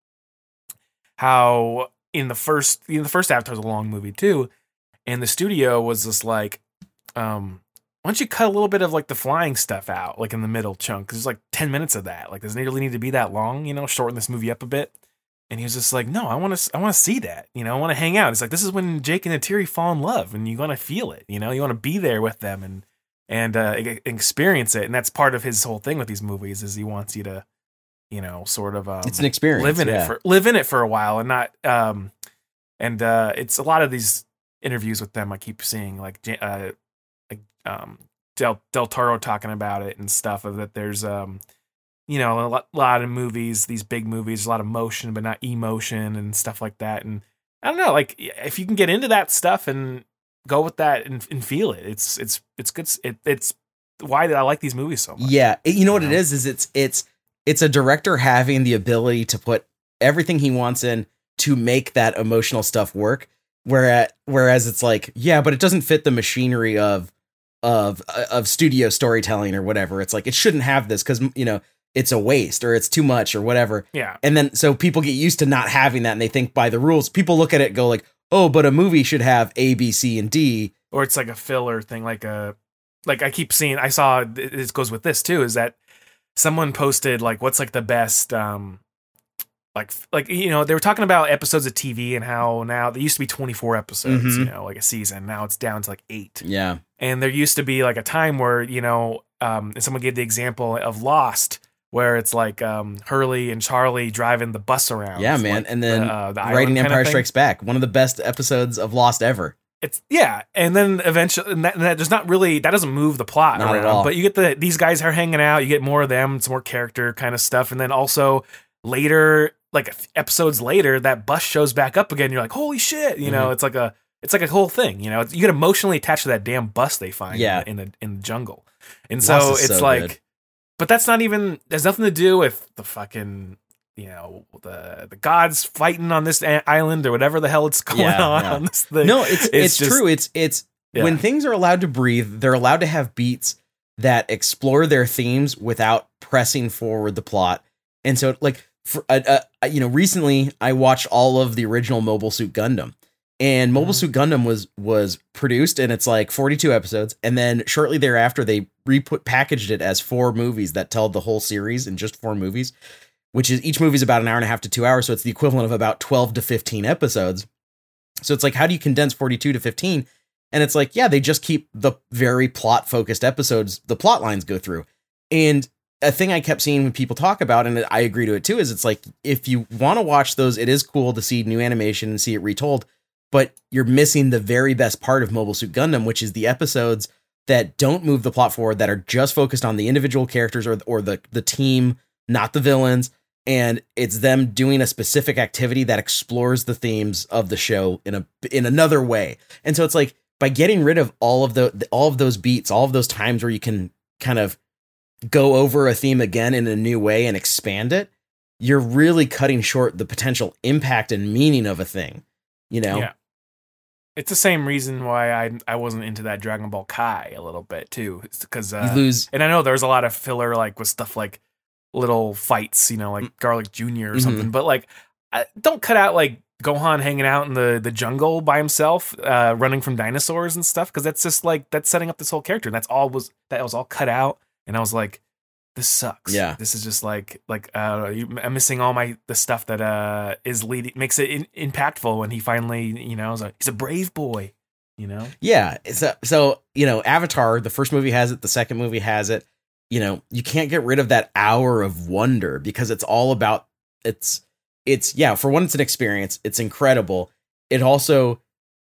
how in the first in the first Avatar's a long movie too, and the studio was just like, um, why don't you cut a little bit of like the flying stuff out, like in the middle chunk? Because there's like ten minutes of that. Like, does it really need to be that long? You know, shorten this movie up a bit. And he was just like, no, I want to, I want to see that. You know, I want to hang out. It's like, this is when Jake and Atiri fall in love, and you want to feel it. You know, you want to be there with them and and uh, e- experience it. And that's part of his whole thing with these movies is he wants you to, you know, sort of um, It's an experience. live in yeah. it for live in it for a while and not. Um, and uh, it's a lot of these interviews with them I keep seeing, like Ja- uh, like um, Del Del Toro talking about it and stuff. Of that, there's um. you know, a lot, lot of movies, these big movies, a lot of motion, but not emotion and stuff like that. And I don't know, like if you can get into that stuff and go with that and, and feel it, it's, it's, it's good. It, it's why I like these movies so much. Yeah. You know what You it know? is, is it's, it's, it's a director having the ability to put everything he wants in to make that emotional stuff work. Whereas, whereas it's like, yeah, but it doesn't fit the machinery of, of, of studio storytelling or whatever. It's like, it shouldn't have this because, you know, it's a waste or it's too much or whatever. Yeah. And then so people get used to not having that and they think by the rules, people look at it and go like, oh, but a movie should have A, B, C, and D. Or it's like a filler thing, like a, like I keep seeing, I saw, this goes with this too, is that someone posted like, what's like the best, um, like, like, you know, they were talking about episodes of T V and how now there used to be twenty-four episodes, Mhm. you know, like a season. Now it's down to like eight. Yeah. And there used to be like a time where, you know, um, and someone gave the example of Lost, where it's like um, Hurley and Charlie driving the bus around. Yeah, It's man. like And then the, uh, the island writing kind of Empire thing. Strikes Back, one of the best episodes of Lost ever. It's yeah, and then eventually, and that, and that does not really that doesn't move the plot Not at around. all. But you get the these guys are hanging out. You get more of them, some more character kind of stuff, and then also later, like episodes later, that bus shows back up again. You're like, holy shit! You know, Mhm. it's like a it's like a whole thing. You know, you get emotionally attached to that damn bus they find Yeah. in, the, in the in the jungle, and Lost so is it's so like, good. but that's not even. There's nothing to do with the fucking. You know, the the gods fighting on this a- island or whatever the hell it's going Yeah, on yeah. on this thing. No, it's it's, just- true. It's it's Yeah. when things are allowed to breathe, they're allowed to have beats that explore their themes without pressing forward the plot. And so, like, for uh, uh, you know, recently I watched all of the original Mobile Suit Gundam, and Mobile Mhm. Suit Gundam was was produced, and it's like forty-two episodes, and then shortly thereafter they re-put packaged it as four movies that tell the whole series in just four movies. Which is each movie's about an hour and a half to two hours. So it's the equivalent of about twelve to fifteen episodes. So it's like, how do you condense forty-two to fifteen? And it's like, yeah, they just keep the very plot focused episodes, the plot lines go through. And a thing I kept seeing when people talk about, and I agree to it too, is it's like, if you want to watch those, it is cool to see new animation and see it retold, but you're missing the very best part of Mobile Suit Gundam, which is the episodes that don't move the plot forward, that are just focused on the individual characters or, or the, the team, not the villains. And it's them doing a specific activity that explores the themes of the show in a in another way. And so it's like, by getting rid of all of the all of those beats, all of those times where you can kind of go over a theme again in a new way and expand it, you're really cutting short the potential impact and meaning of a thing. You know? Yeah. It's the same reason why I I wasn't into that Dragon Ball Kai a little bit too. It's because uh, You lose. and I know there's a lot of filler like with stuff like little fights, you know, like Garlic Junior or Mhm. something. But like, I, don't cut out like Gohan hanging out in the the jungle by himself, uh, running from dinosaurs and stuff, because that's just like that's setting up this whole character. And that's all was that was all cut out. And I was like, this sucks. Yeah. This is just like like uh, you, I'm missing all my the stuff that uh is leading makes it in, impactful when he finally you know is a, he's a brave boy. You know. Yeah. So, so, you know, Avatar, the first movie has it. The second movie has it. You know, you can't get rid of that hour of wonder because it's all about it's, it's, yeah, for one, it's an experience. It's incredible. It also,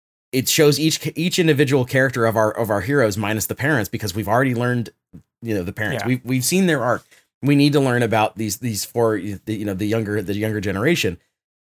it shows each, each individual character of our, of our heroes minus the parents, because we've already learned, you know, the parents, Yeah. we've, we've seen their arc. We need to learn about these, these four, you know, the younger, the younger generation.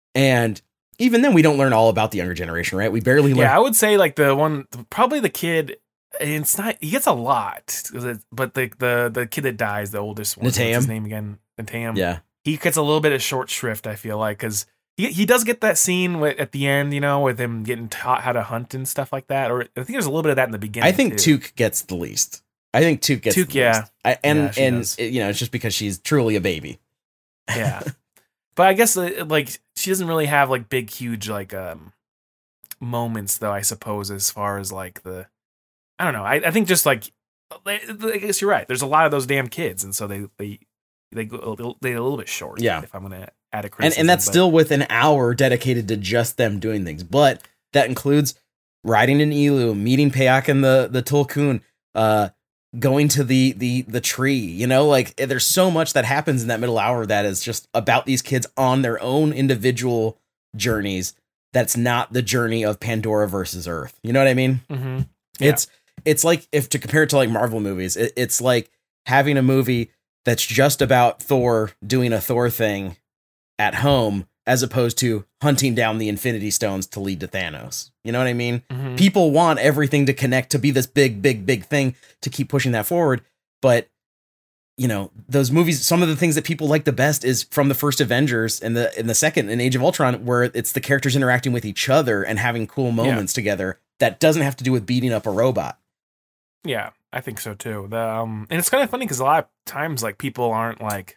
And even then we don't learn all about the younger generation, right? We barely learn. Yeah, I would say like the one, probably the kid. It's not. He gets a lot, but the the the kid that dies, the oldest one, what's Natayam? his name again? Natayam. Yeah. He gets a little bit of short shrift. I feel like because he he does get that scene with, at the end, you know, with him getting taught how to hunt and stuff like that. Or I think there's a little bit of that in the beginning. I think too. Took gets the least. I think Took gets Took, the yeah. least. I, and Yeah, she and does. it, you know, it's just because she's truly a baby. Yeah. But I guess uh, like she doesn't really have like big, huge like um moments though. I suppose as far as like the, I don't know. I, I think just like I guess you're right. There's a lot of those damn kids, and so they they they go a little, they a little bit short. Yeah. If I'm gonna add a And criticism, and that's but- still with an hour dedicated to just them doing things. But that includes riding an elu, meeting Payak and the the Tulkun, uh, going to the the the tree. You know, like there's so much that happens in that middle hour that is just about these kids on their own individual journeys. That's not the journey of Pandora versus Earth. You know what I mean? Mhm. Yeah. It's it's like, if to compare it to like Marvel movies, it, it's like having a movie that's just about Thor doing a Thor thing at home, as opposed to hunting down the Infinity Stones to lead to Thanos. You know what I mean? Mhm. People want everything to connect to be this big, big, big thing to keep pushing that forward. But, you know, those movies, some of the things that people like the best is from the first Avengers and the in the second in Age of Ultron, where it's the characters interacting with each other and having cool moments together that doesn't have to do with beating up a robot. Yeah, I think so too. The um, and it's kind of funny because a lot of times, like, people aren't like,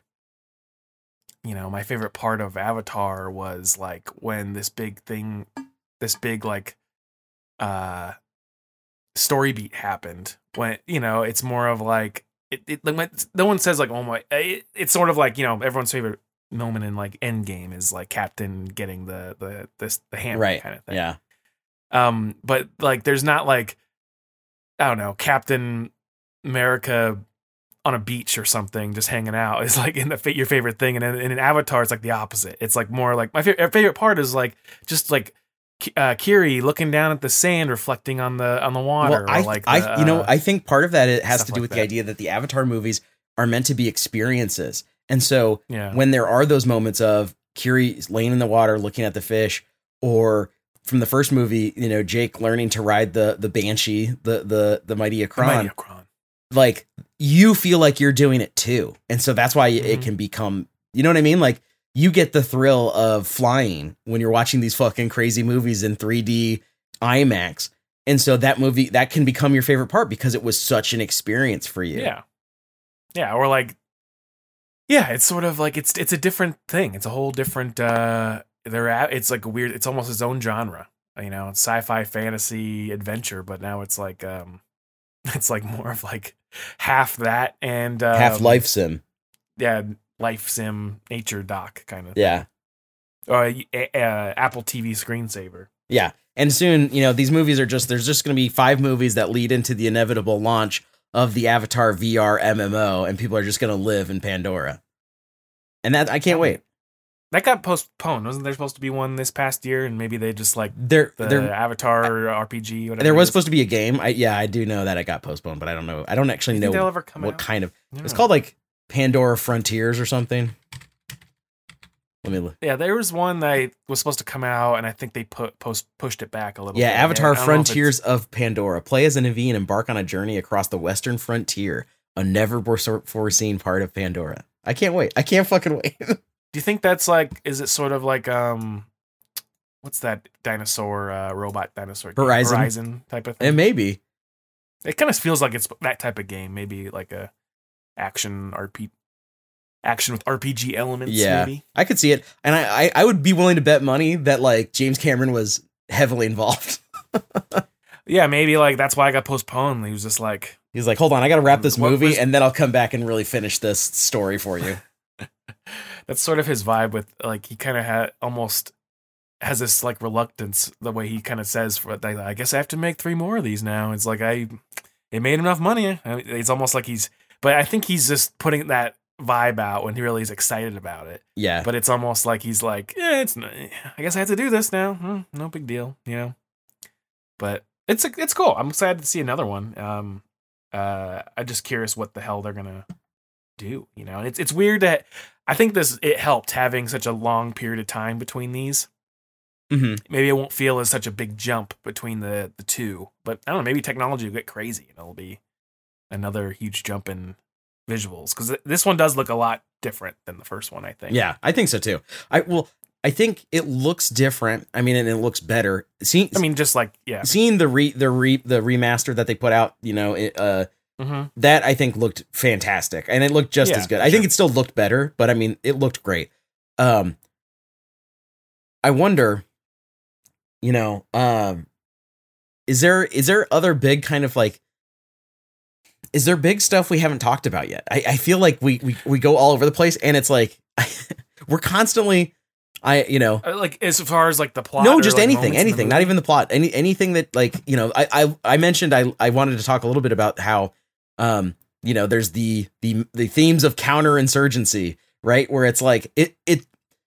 you know, my favorite part of Avatar was like when this big thing, this big like, uh, story beat happened. When, you know, it's more of like it. it like, when, no one says like, oh my. It, it's sort of like, you know, everyone's favorite moment in like Endgame is like Captain getting the the this the hammer Right. kind of thing. Yeah. Um, but like, there's not like, I don't know, Captain America on a beach or something, just hanging out is like in the fa- your favorite thing. And in, in an Avatar, it's like the opposite. It's like more like my favorite favorite part is like just like uh, Kiri looking down at the sand, reflecting on the on the water. Well, I, or like I, the, you know, uh, I think part of that it has stuff to do like with the that. idea that the Avatar movies are meant to be experiences. And so yeah, when there are those moments of Kiri laying in the water looking at the fish, or from the first movie, you know, Jake learning to ride the the Banshee, the the the mighty The Akron, Mighty Akron. like you feel like you're doing it too. And so that's why it Mhm. can become, you know what I mean? Like you get the thrill of flying when you're watching these fucking crazy movies in three D IMAX. And so that movie, that can become your favorite part because it was such an experience for you. Yeah, yeah, or like, yeah, it's sort of like it's it's a different thing. It's a whole different. uh They're at, it's like a weird. It's almost its own genre. You know, it's sci-fi, fantasy, adventure, but now it's like um, it's like more of like half that and um, Half life sim. yeah, life sim, nature doc kind of. Yeah. Or uh, uh, Apple T V screensaver. Yeah. And soon, you know, these movies are just, there's just going to be five movies that lead into the inevitable launch of the Avatar V R M M O, and people are just going to live in Pandora. And that, I can't wait. That got postponed. Wasn't there supposed to be one this past year? And maybe they just like There, the there, Avatar R P G. Whatever there it was is. supposed to be a game. I, yeah, I do know that it got postponed, but I don't know. I don't actually You think know they'll ever come what out? kind of, I don't it's know. called like Pandora Frontiers or something. Let me look. Yeah, there was one that was supposed to come out, and I think they put post pushed it back a little. Yeah, bit. Avatar I don't know if it's- Frontiers of Pandora. Play as a Na'vi and embark on a journey across the western frontier, a never before foreseen part of Pandora. I can't wait. I can't fucking wait. Do you think that's like? Is it sort of like um, what's that dinosaur uh, robot dinosaur? game? Horizon. Horizon type of thing. And maybe. It kind of feels like it's that type of game. Maybe like a action R P, action with R P G elements. Yeah. Maybe. I could see it. And I, I, I would be willing to bet money that like James Cameron was heavily involved. Yeah, maybe like that's why I got postponed. He was just like, He's like, hold on, I got to wrap this What movie was- and then I'll come back and really finish this story for you. that's sort of his vibe with like he kind of had almost has this like reluctance the way he kind of says for like, I guess I have to make three more of these now. It's like I it made enough money. I mean, it's almost like he's but I think he's just putting that vibe out when he really is excited about it. Yeah. But it's almost like he's like, yeah, it's not, I guess I have to do this now. Hmm, no big deal, you know. But it's it's cool. I'm excited to see another one. Um uh I'm just curious what the hell they're gonna do, you know. And it's it's weird that I think this it helped having such a long period of time between these. hmm Maybe it won't feel as such a big jump between the the two, but I don't know, maybe technology will get crazy and it'll be another huge jump in visuals, because this one does look a lot different than the first one, I think. Yeah, I think so too. I well, I think it looks different. I mean, and it looks better. See, I mean, just like yeah, seeing the re the re the remaster that they put out, you know, it, uh, mm-hmm. that I think looked fantastic, and it looked just Yeah, as good. sure. I think it still looked better, but I mean, it looked great. Um, I wonder, you know, um, is there is there other big kind of like, is there big stuff we haven't talked about yet? I, I feel like we, we we go all over the place, and it's like we're constantly. I, you know, Uh, like as far as like the plot. no, or, just like, anything, moments in the anything, not movie? even the plot, any, anything that like, you know, I, I, I mentioned, I, I wanted to talk a little bit about how, um, you know, there's the, the, the themes of counterinsurgency, right? Where it's like, it, it,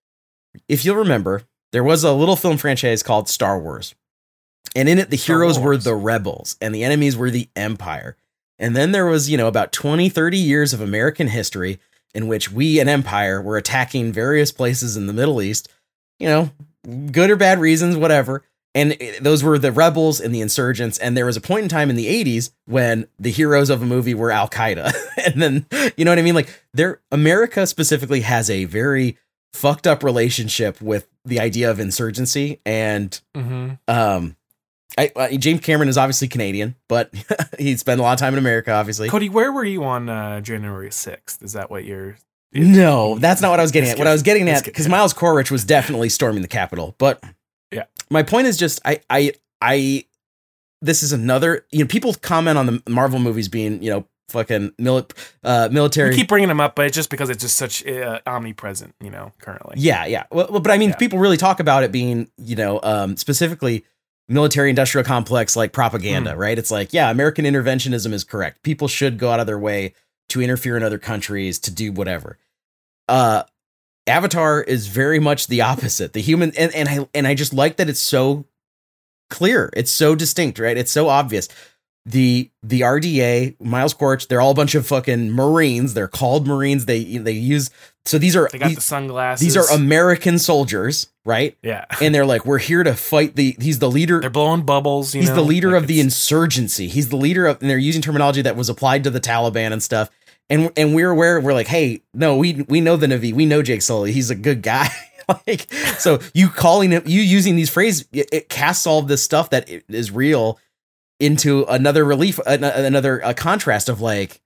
if you'll remember, there was a little film franchise called Star Wars, and in it, the Star heroes were Wars. the rebels and the enemies were the Empire. And then there was, you know, about twenty, thirty years of American history in which we, an empire, were attacking various places in the Middle East, you know, good or bad reasons, whatever. And it, those were the rebels and the insurgents. And there was a point in time in the eighties when the heroes of a movie were Al Qaeda. And then, you know what I mean? Like, there, America specifically has a very fucked up relationship with the idea of insurgency. And, Mhm. um, I, uh, James Cameron is obviously Canadian, but he spent a lot of time in America, obviously. Cody, where were you on uh, January sixth? Is that what you're? No, that's not what I was getting It's at. What I was getting It's at, good. because Miles Corrich was definitely storming the Capitol. But Yeah. my point is just, I, I, I, this is another, you know, people comment on the Marvel movies being, you know, fucking mili- uh, military. We keep bringing them up, but it's just because it's just such uh, omnipresent, you know, currently. Yeah, yeah. Well, well, but I mean, Yeah. people really talk about it being, you know, um, specifically military industrial complex like propaganda, Mm. right? It's like, yeah, American interventionism is correct. People should go out of their way to interfere in other countries, to do whatever. Uh, Avatar is very much the opposite. The human, and, and I and I just like that it's so clear. It's so distinct, right? It's so obvious. The the R D A, Miles Corch, they're all a bunch of fucking Marines. They're called Marines. They they use so these are They got these, the sunglasses. these are American soldiers, right? yeah. And they're like, we're here to fight the. He's the leader. They're blowing bubbles. You He's know? the leader Like, of the it's- insurgency. He's the leader of, and they're using terminology that was applied to the Taliban and stuff. And and we're aware, we're like, hey, no, we we know the Na'vi, we know Jake Sully, he's a good guy. Like, so you calling him, you using these phrases, it, it casts all this stuff that is real into another relief, an- another a contrast of like,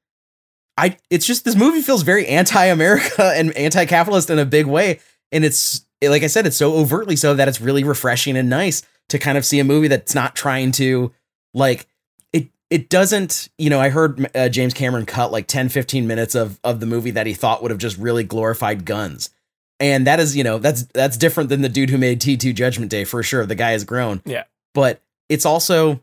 I. It's just this movie feels very anti-America and anti-capitalist in a big way, and it's like I said, it's so overtly so that it's really refreshing and nice to kind of see a movie that's not trying to like. It doesn't, you know, I heard uh, James Cameron cut like ten, fifteen minutes of, of the movie that he thought would have just really glorified guns. And that is, you know, that's, that's different than the dude who made T two Judgment Day for sure. The guy has grown. Yeah. But it's also,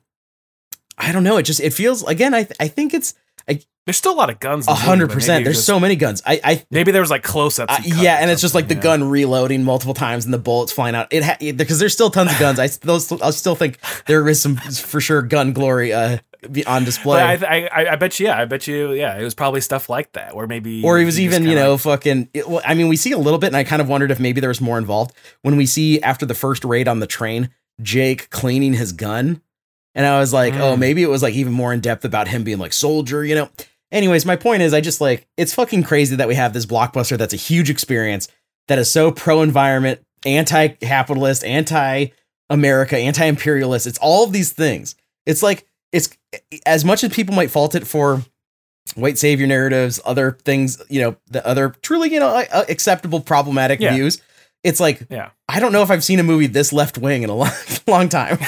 I don't know. It just, it feels, again, I th- I think it's There's still a lot of guns. in a the movie, hundred but percent. maybe There's just- so many guns. I, I, Maybe there was like close-ups. uh, and cuts yeah. or And it's just like the something, yeah. gun reloading multiple times and the bullets flying out. It ha- because there's still tons of guns. I still, I still think there is some for sure gun glory, uh, on display. But I, I, I bet you, yeah, I bet you, yeah, it was probably stuff like that, or maybe, Or he was just even, you kinda- know, fucking. It, well, I mean, we see a little bit, and I kind of wondered if maybe there was more involved when we see after the first raid on the train, Jake cleaning his gun, and I was like, Mm. oh, maybe it was like even more in depth about him being like soldier, you know. Anyways, my point is, I just like it's fucking crazy that we have this blockbuster that's a huge experience that is so pro environment, anti capitalist, anti America, anti imperialist. It's all of these things. It's like it's as much as people might fault it for white savior narratives, other things, you know, the other truly, you know, uh, acceptable problematic Yeah. views. It's like, Yeah. I don't know if I've seen a movie this left wing in a long, long time.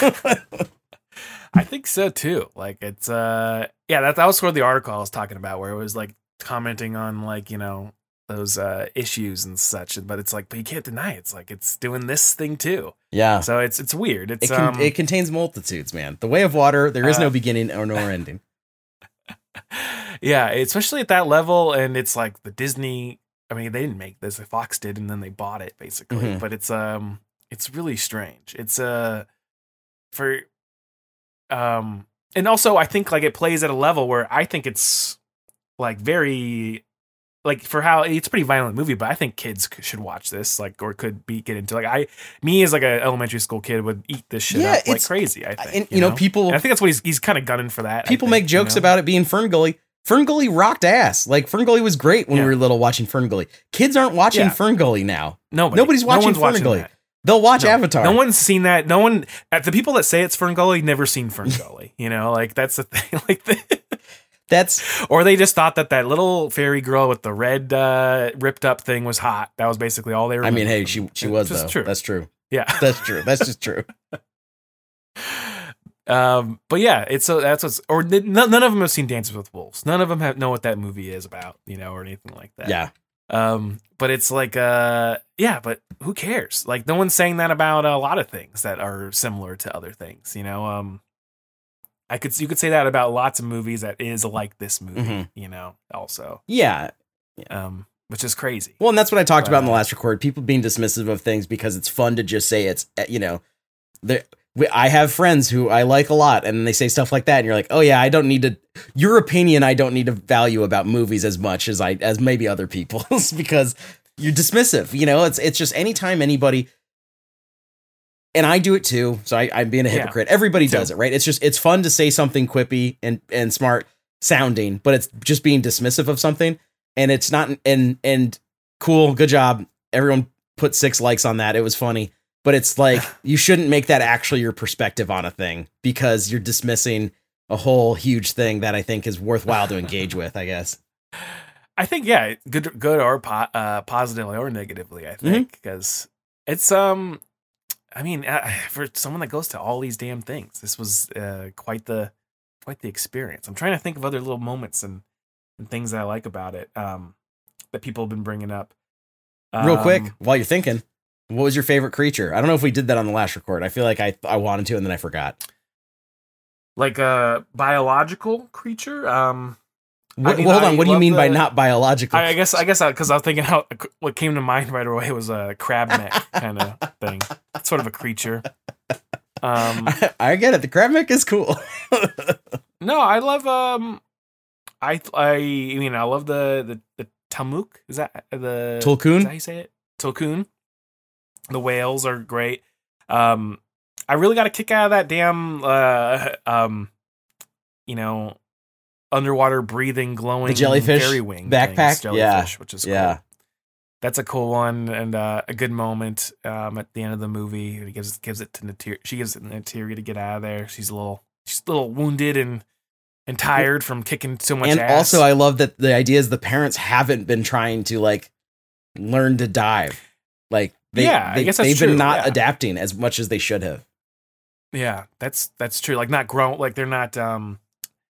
I think so too. Like it's, uh, yeah, that, that was sort of the article I was talking about where it was like commenting on like, you know, those, uh, issues and such, but it's like, but you can't deny it. It's like, it's doing this thing too. Yeah. So it's, it's weird. It's, It, con- um, it contains multitudes, man. The Way of Water, there is Uh, no beginning or nor ending. yeah, especially at that level. And it's like the Disney, I mean, they didn't make this, Fox did, and then they bought it basically, Mhm. but it's, um, it's really strange. It's, uh, for, um, and also I think like it plays at a level where I think it's like very, like for how it's a pretty violent movie, but I think kids c- should watch this, like, or could be get into like I, me as like an elementary school kid would eat this shit Yeah, up like it's- crazy. I think, And, you know, people And I think that's what he's he's kind of gunning for that. I people think, make you jokes know? about it being Ferngully. Ferngully rocked ass. Like Ferngully was great when Yeah. we were little watching Ferngully. Kids aren't watching Yeah. Ferngully now. Nobody. Nobody's No watching one's watching Ferngully. that. They'll watch No. Avatar. No one's seen that. No one. uh, The people that say it's Ferngully never seen Ferngully. You know, like that's the thing. Like, the, That's or they just thought that that little fairy girl with the red uh, ripped up thing was hot. That was basically all they were. I mean, hey, she she was Just though. true. That's true. Yeah. That's true. That's just true. Um, but yeah, it's so that's what's or n- none of them have seen Dances with Wolves. None of them have know what that movie is about, you know, or anything like that. Yeah. Um, but it's like, uh, yeah, but who cares? Like, no one's saying that about a lot of things that are similar to other things, you know. Um, I could you could say that about lots of movies that is like this movie, Mhm. you know. Also, Yeah. um, which is crazy. Well, and that's what I talked about in the Uh, last record. People being dismissive of things because it's fun to just say it's, uh, you know, the. I have friends who I like a lot and they say stuff like that. And you're like, oh yeah, I don't need to, your opinion, I don't need to value about movies as much as I, as maybe other people's because you're dismissive. You know, it's, it's just anytime anybody, and I do it too. So I, I'm being a Yeah. hypocrite. Everybody Me too. does it, right? It's just, it's fun to say something quippy and, and smart sounding, but it's just being dismissive of something. And it's not, and, and cool. Good job. Everyone put six likes on that. It was funny. But it's like, you shouldn't make that actually your perspective on a thing because you're dismissing a whole huge thing that I think is worthwhile to engage with, I guess. I think, yeah, good, good or po- uh, positively or negatively, I think, because it's, um, I mean, uh, for someone that goes to all these damn things, this was uh, quite the, quite the experience. I'm trying to think of other little moments and, and things that I like about it, um, that people have been bringing up. Real quick, Um, while you're thinking, what was your favorite creature? I don't know if we did that on the last record. I feel like I, I wanted to and then I forgot. like a biological creature. Um, What, mean, hold I on, what do you love mean by the- not biological? I, I guess, I guess, because I, I was thinking how what came to mind right away was a crab neck kind of thing. It's sort of a creature. Um, I, I get it. The crab mech is cool. no, I love. Um, I I mean, I love the the the Tamuk. Is that the Tulkun? Is that how you say it? Tulkun. The whales are great. Um, I really got a kick out of that damn. Uh, um, you know, underwater breathing, glowing The jellyfish fairy wing backpack? things, Yeah. jellyfish, which is Yeah. cool. That's a cool one and uh, a good moment um, at the end of the movie. He gives gives it to Natiri. She gives it to Natiri to get out of there. She's a little she's a little wounded and and tired from kicking so much And ass. also, I love that the idea is the parents haven't been trying to like learn to dive. Like, they, Yeah, I they, guess that's they've been true, not yeah. adapting as much as they should have. yeah, that's that's true. Like not grown. Like they're not. Um,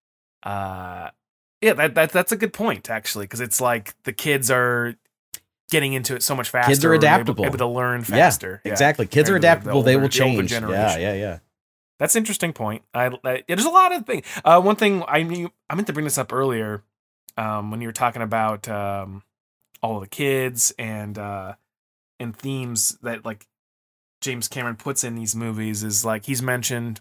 uh, yeah, that that that's a good point actually, because it's like the kids are getting into it so much faster. Kids are or able- adaptable. able, to learn faster. Yeah, exactly. Kids are compared to the- adaptable. the they older- will the older change. Yeah, generation. yeah, yeah. That's an interesting point. I, I there's a lot of things. Uh, one thing I knew I meant to bring this up earlier, um, when you were talking about um, all of the kids and uh, and themes that like James Cameron puts in these movies is like he's mentioned.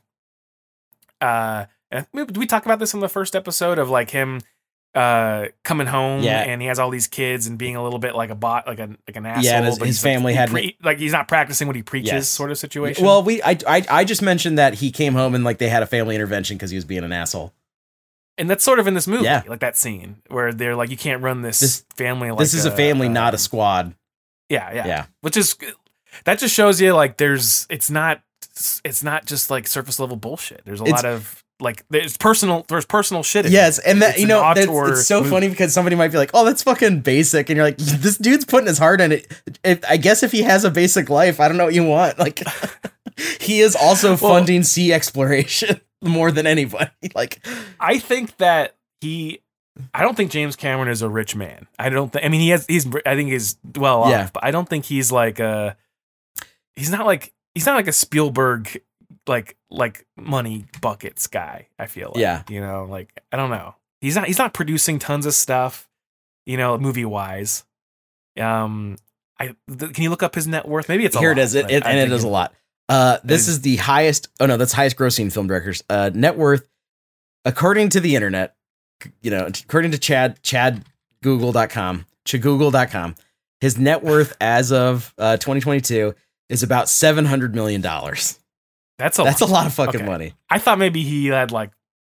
Uh, and did we talk about this in the first episode of like him uh coming home Yeah. and he has all these kids and being a little bit like a bot like a like an asshole Yeah, and his- but his he's, like, family he had- pre- like he's not practicing what he preaches Yes. sort of situation. Well, we I, I I just mentioned that he came home and like they had a family intervention because he was being an asshole. And that's sort of in this movie, Yeah. like that scene where they're like, you can't run this, This- family like this is a family, not a um, squad. Yeah, yeah, Yeah. Which is that just shows you like there's it's not it's not just like surface level bullshit. There's a It's- lot of like there's personal there's personal shit. In Yes, it. and that It's you an know that's, auteur it's so movie. funny because somebody might be like, "Oh, that's fucking basic," and you're like, "This dude's putting his heart in it." If, I guess if he has a basic life, I don't know what you want. Like, he is also Well- funding sea exploration more than anybody. Like, I think that he. I don't think James Cameron is a rich man. I don't think. I mean, he has. He's. I think he's well off, Yeah. but I don't think he's like a. He's not like. He's not like a Spielberg, like like money buckets guy. I feel like. Yeah. You know, like I don't know. He's not. He's not producing tons of stuff. You know, movie wise. Um, I th- can you look up his net worth? Maybe it's a here lot, it is, it, but it, I and it think is a lot. Uh, this is- is the highest. Oh no, that's highest grossing film directors. Uh, net worth, according to the internet, you know, according to Chad Chad Google dot com, Chagoogle dot com, his net worth as of uh, twenty twenty-two is about seven hundred million dollars. That's a That's lot. a lot of fucking Okay. money. I thought maybe he had like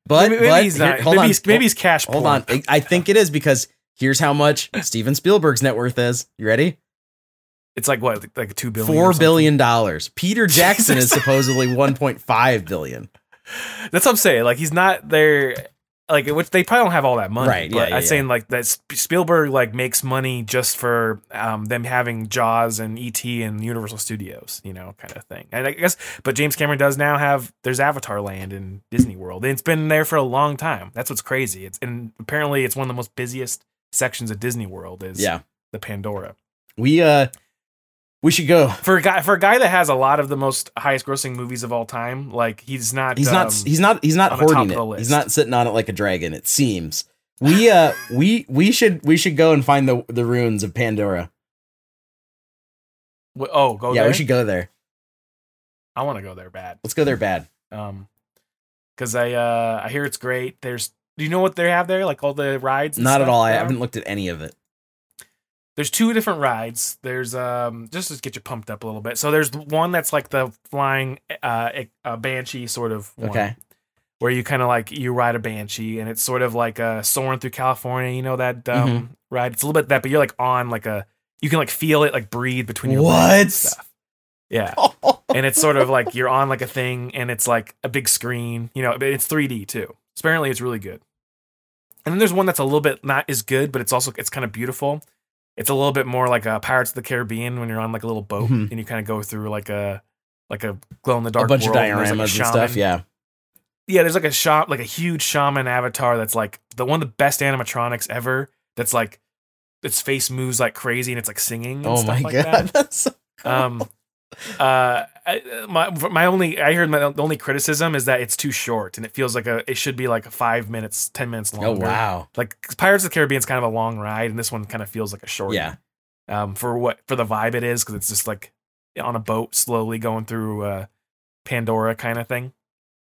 But maybe, maybe but he's here- not. hold maybe on, he's, maybe he's cash. hold poor. on. I- I think it is because here's how much Steven Spielberg's net worth is. You ready? It's like what, like two billion, or Four something? billion dollars. Peter Jackson is Jesus. supposedly one point five billion. That's what I'm saying. Like he's not there. Like which they probably don't have all that money. Right, But yeah, yeah, I'm yeah. saying like that Sp- Spielberg like makes money just for um, them having Jaws and E T and Universal Studios, you know, kind of thing. And I guess, but James Cameron does now have there's Avatar Land in Disney World. And it's been there for a long time. That's what's crazy. It's and apparently it's one of the most busiest sections of Disney World is Yeah. the Pandora. We uh we should go. For a guy for a guy that has a lot of the most highest grossing movies of all time, like he's not He's um, not he's not he's not on the top hoarding of the it. list. He's not sitting on it like a dragon, it seems. We uh we we should we should go and find the the ruins of Pandora. Wh- Oh, go yeah, there. we should go there. I want to go there bad. Let's go there bad. Um, because I uh I hear it's great. There's do you know what they have there? Like all the rides? and Not at stuff all. I there? haven't looked at any of it. There's two different rides. There's um just to get you pumped up a little bit. So there's one that's like the flying uh a banshee sort of one, Okay. where you kind of like you ride a banshee and it's sort of like uh soaring through California. You know that um Mhm. ride? It's a little bit that, but you're like on like a you can like feel it like breathe between your What? legs and stuff. Yeah. And it's sort of like you're on like a thing and it's like a big screen, you know, but it's three D too. Apparently it's really good. And then there's one that's a little bit not as good, but it's also, it's kind of beautiful. It's a little bit more like a Pirates of the Caribbean when you're on like a little boat Mhm. and you kind of go through like a, like a glow in the A dark bunch world. of and there's, like, a dioramas and stuff. shaman. Yeah. Yeah. There's like a shop, like a huge shaman avatar. That's like the one of the best animatronics ever. That's like, its face moves like crazy and it's like singing. And Oh stuff my like god. That. That's so cool. Um, uh, I, my my only I heard my the only criticism is that it's too short and it feels like a it should be like a five minutes, ten minutes Oh longer. wow. Like Pirates of the Caribbean is kind of a long ride, and this one kind of feels like a short. Yeah. Um, for what for the vibe it is, because it's just like on a boat slowly going through uh Pandora kind of thing.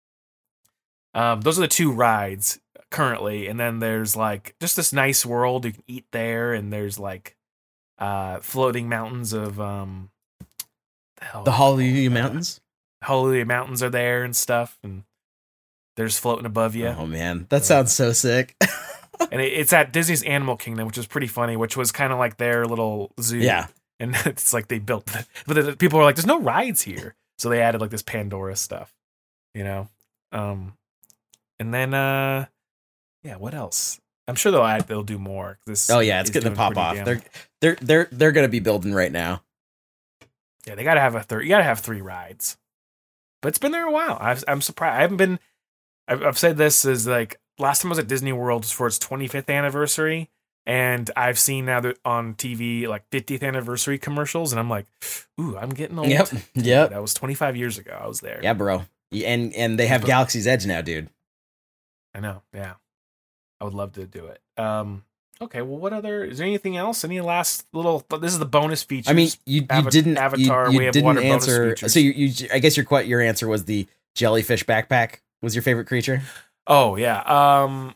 Um, those are the two rides currently, and then there's like just this nice world you can eat there, and there's like uh floating mountains of um the, hell The is it Hallelujah called? Mountains. Hallelujah Mountains are there and stuff, and they're just floating above you. Oh man, that sounds so sick. And it, it's at Disney's Animal Kingdom, which is pretty funny, which was kind of like their little zoo. Yeah. And it's like they built, the, but the, people were like, "There's no rides here," so they added like this Pandora stuff, you know. Um, and then uh, yeah, what else? I'm sure they'll add, they'll do more. This Oh yeah, it's is getting to doing pop pretty off. damn- They're they're they're they're gonna be building right now. yeah, they gotta have a third. You gotta have three rides, but it's been there a while. I've, I'm surprised. I haven't been. I've, I've said this is like last time I was at Disney World was for its twenty-fifth anniversary, and I've seen now that on T V like fiftieth anniversary commercials, and I'm like, ooh, I'm getting old. Yep. Yep. That was twenty-five years ago. I was there. Yeah, bro. And and they have But- Galaxy's Edge now, dude. I know. Yeah, I would love to do it. Um. Okay. Well, what other? Is there anything else? Any last little? This is the bonus features. I mean, you, you Ava- didn't Avatar, you, you Way of didn't Water bonus answer. features. So you, you I guess your que- your answer was the jellyfish backpack was your favorite creature. Oh yeah. Um.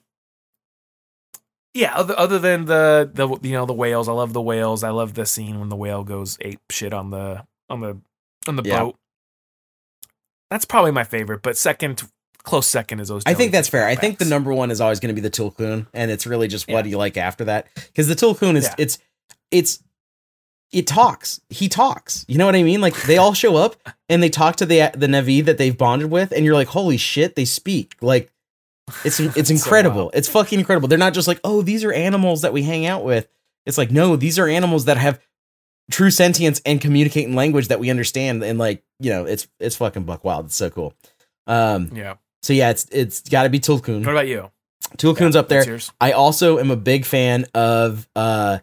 Yeah. Other other than the the you know the whales, I love the whales. I love the scene when the whale goes ape shit on the on the on the Yeah. boat. That's probably my favorite, but second, close second is those. I think that's jellyfish fair. I think the backpacks. number one is always going to be the Tulkun, and it's really just what Yeah. do you like after that? Because the Tulkun is Yeah. it's it's it talks. He talks. You know what I mean? Like they all show up and they talk to the the Navi that they've bonded with, and you're like, holy shit, they speak. Like it's it's So incredible. wild. It's fucking incredible. They're not just like, oh, these are animals that we hang out with. It's like, no, these are animals that have true sentience and communicate in language that we understand. And like, you know, it's it's fucking buck wild. It's so cool. Um, Yeah. so yeah, it's it's got to be What Tulkun. about you? Tulkun's Yeah, up there. what's yours? I also am a big fan of uh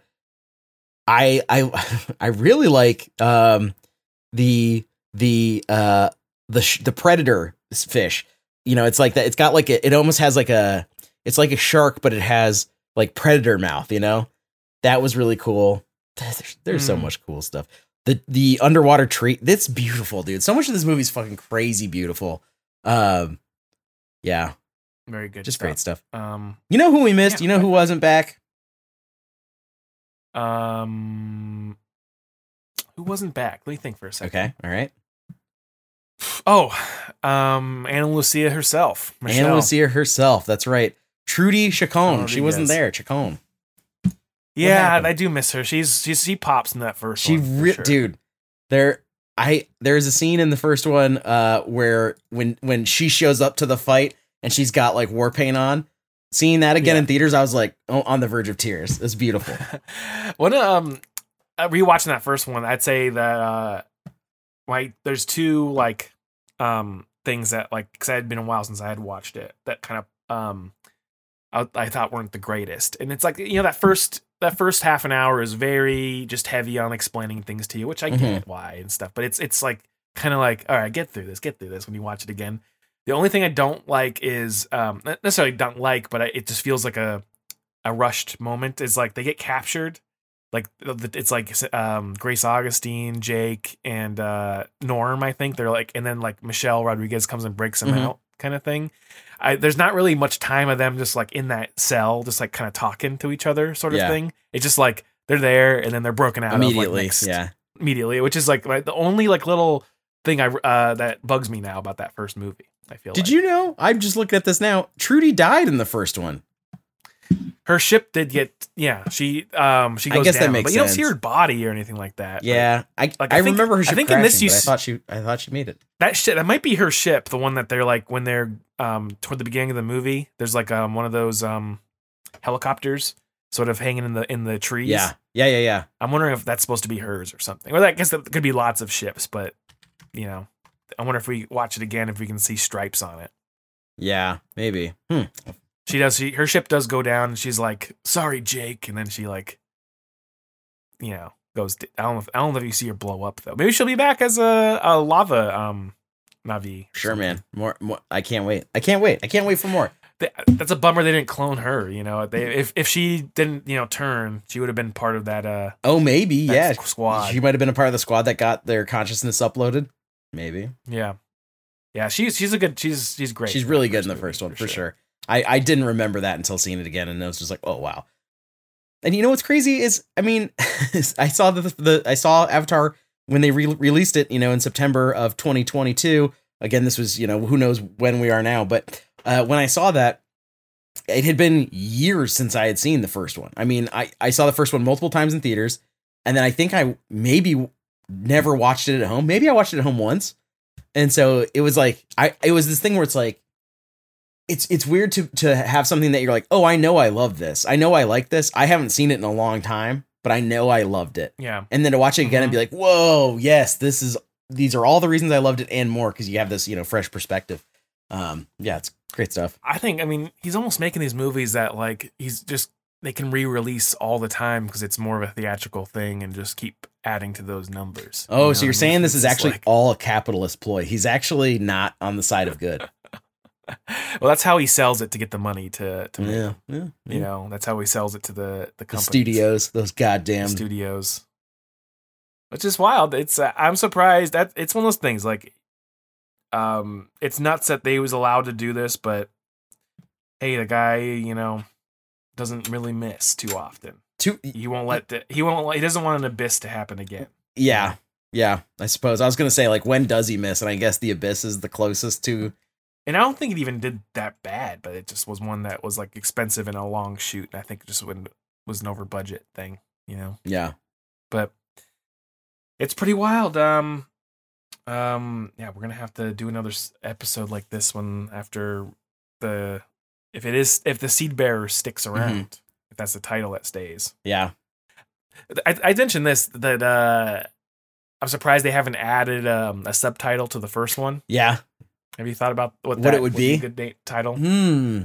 I I I really like um the the uh the sh- the predator fish. You know, it's like that it's got like a, it almost has like a it's like a shark but it has like predator mouth, you know? That was really cool. There's, there's so Mm. much cool stuff. The the underwater tree, that's beautiful, dude. So much of this movie is fucking crazy beautiful. Um yeah, Very good. just stuff. great stuff. Um. You know who we missed? Yeah, you know who wasn't back? Um. Who wasn't back? Let me think for a second. Okay, all right. Oh, um, Anna Lucia herself, Michelle. Anna Lucia herself. That's right. Trudy Chacon. Oh, She wasn't yes. there. Chacon. Yeah, happened? I do miss her. She's she's she pops in that first She, one. for re- sure. dude. There, I there's a scene in the first one uh, where when when she shows up to the fight and she's got like war paint on. Seeing that again Yeah. in theaters, I was like, oh, on the verge of tears. It's beautiful. When um uh, rewatching that first one, I'd say that uh like there's two like um things that like because it had been a while since I had watched it that kind of um I, I thought weren't the greatest. And it's like, you know, that first that first half an hour is very just heavy on explaining things to you, which I get why and stuff. But it's it's like kind of like, all right, get through this, get through this when you watch it again. The only thing I don't like is um not necessarily don't like, but I, it just feels like a a rushed moment. Is like they get captured, like the- it's like um Grace Augustine, Jake, and uh Norm. I think they're like, and then like Michelle Rodriguez comes and breaks them Mhm. out, kind of thing. I, there's not really much time of them just like in that cell, just like kind of talking to each other, sort of Yeah. thing. It's just like they're there and then they're broken out of, like, Immediately. next- Yeah. immediately, which is like, like the only like little thing I uh that bugs me now about that first movie. I feel Did like. you know? I'm just looking at this now. Trudy died in the first one. Her ship did get, yeah, she um she I goes guess that down, makes but you don't see sense. her body or anything like that. Yeah, I Like, I, I think- remember her I ship think in this crashing, you but I s- thought she I thought she made it. that shit that might be her ship, the one that they're like when they're um toward the beginning of the movie. There's like um one of those um helicopters sort of hanging in the in the trees. Yeah, yeah, yeah, yeah. I'm wondering if that's supposed to be hers or something. Or I guess that could be lots of ships, but you know, I wonder if we watch it again if we can see stripes on it. Yeah, maybe. Hmm. She does. She, her ship does go down, and she's like, "Sorry, Jake," and then she like, you know, goes. I don't know. If, I don't know if you see her blow up though. Maybe she'll be back as a, a lava um Navi. or Sure, something. man. More, more. I can't wait. I can't wait. I can't wait for more. They, that's a bummer they didn't clone her. You know, they if if she didn't you know turn, she would have been part of that uh Oh, maybe. that Yeah, squad. she might have been a part of the squad that got their consciousness uploaded. Maybe. yeah, yeah. She's she's a good. She's she's great. She's really good in the first one for sure. I, I didn't remember that until seeing it again, and I was just like, oh wow. And you know what's crazy is, I mean, I saw the, the I saw Avatar when they re- released it, you know, in September of twenty twenty-two. Again, this was, you know, who knows when we are now, but uh, when I saw that, it had been years since I had seen the first one. I mean, I I saw the first one multiple times in theaters, and then I think I maybe never watched it at home. Maybe I watched it at home once, and so it was like I it was this thing where it's like. It's it's weird to to have something that you're like, oh, I know I love this. I know I like this. I haven't seen it in a long time, but I know I loved it. Yeah. And then to watch it again Mhm. and be like, whoa, yes, this is these are all the reasons I loved it and more because you have this, you know, fresh perspective. Um, yeah, it's great stuff. I think, I mean, he's almost making these movies that like he's just they can re-release all the time because it's more of a theatrical thing and just keep adding to those numbers. Oh, You so know, you're saying this it's is just actually like- all a capitalist ploy. He's actually not on the side of good. well, that's how he sells it to get the money to to make, yeah, yeah, yeah. you know, that's how he sells it to the the The companies, studios, those the goddamn studios. Which is wild. It's uh, I'm surprised that it's one of those things like um it's nuts that they was allowed to do this, but hey, the guy, you know, doesn't really miss too often. two. He won't let the, he won't let- he doesn't want an abyss to happen again. Yeah, yeah. I suppose I was gonna say like when does he miss? And I guess the Abyss is the closest to. And I don't think it even did that bad, but it just was one that was like expensive and a long shoot. And I think it just when was an over budget thing, you know. Yeah. But it's pretty wild. Um, um, yeah, we're gonna have to do another s- episode like this one after the if it is if the seed bearer sticks around, if that's the title that stays. Yeah. I, I mentioned this that uh, I'm surprised they haven't added um, a subtitle to the first one. Yeah. Have you thought about what What that it would be? a good na- title? Hmm.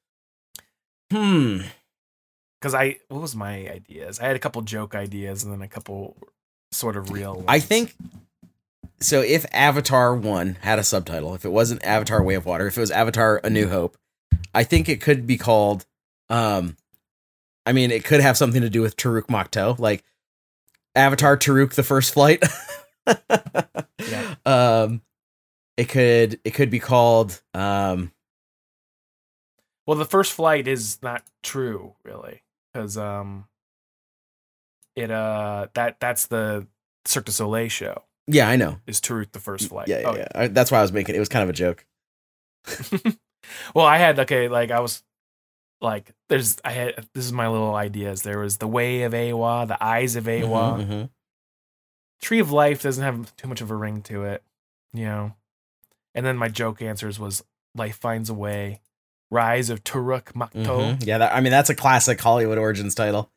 Hmm. Because I, what was my ideas? I had a couple joke ideas and then a couple sort of real ones. I think so. If Avatar one had a subtitle, if it wasn't Avatar Way of Water, if it was Avatar A New Hope, I think it could be called. Um, I mean, it could have something to do with Taruk Makto, like Avatar Taruk: The First Flight. Yeah. Um, it could it could be called. Um, Well, the first flight is not true, really, because um, it uh that that's the Cirque du Soleil show. Yeah, I know. Is Tarut the first flight? Yeah, yeah, Oh, yeah. I, that's why I was making it. It was kind of a joke. Well, I had okay, like I was like, there's I had this is my little ideas. There was the Way of Awa, the Eyes of Awa. Mhm, mhm. Tree of Life doesn't have too much of a ring to it, you know. And then my joke answers was Life Finds a Way, Rise of Turuk Makto. Mhm. Yeah, that, I mean that's a classic Hollywood Origins title.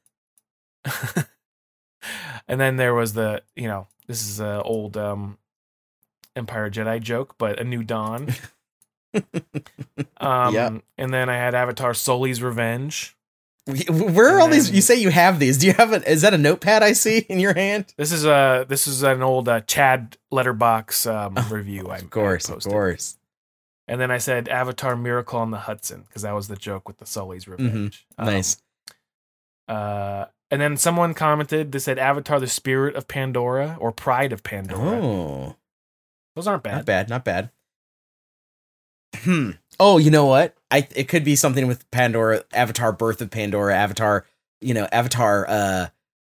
And then there was the, you know, this is an old um, Empire Jedi joke, but A New Dawn. um, Yep. And then I had Avatar Sully's Revenge. Where are And all these? then- You say you have these. Do you have a? Is that a notepad I see in your hand? This is a this is an old uh, Chad Letterbox um, Oh, review. I Of course, I of posted. course. And then I said Avatar Miracle on the Hudson because that was the joke with the Sully's Revenge. Um, Nice. Uh, and then someone commented. They said Avatar: The Spirit of Pandora or Pride of Pandora. Oh, Those aren't bad. not bad, not bad. Hmm. Oh, you know what? I it could be something with Pandora, Avatar: Birth of Pandora, Avatar. You know, Avatar. Uh,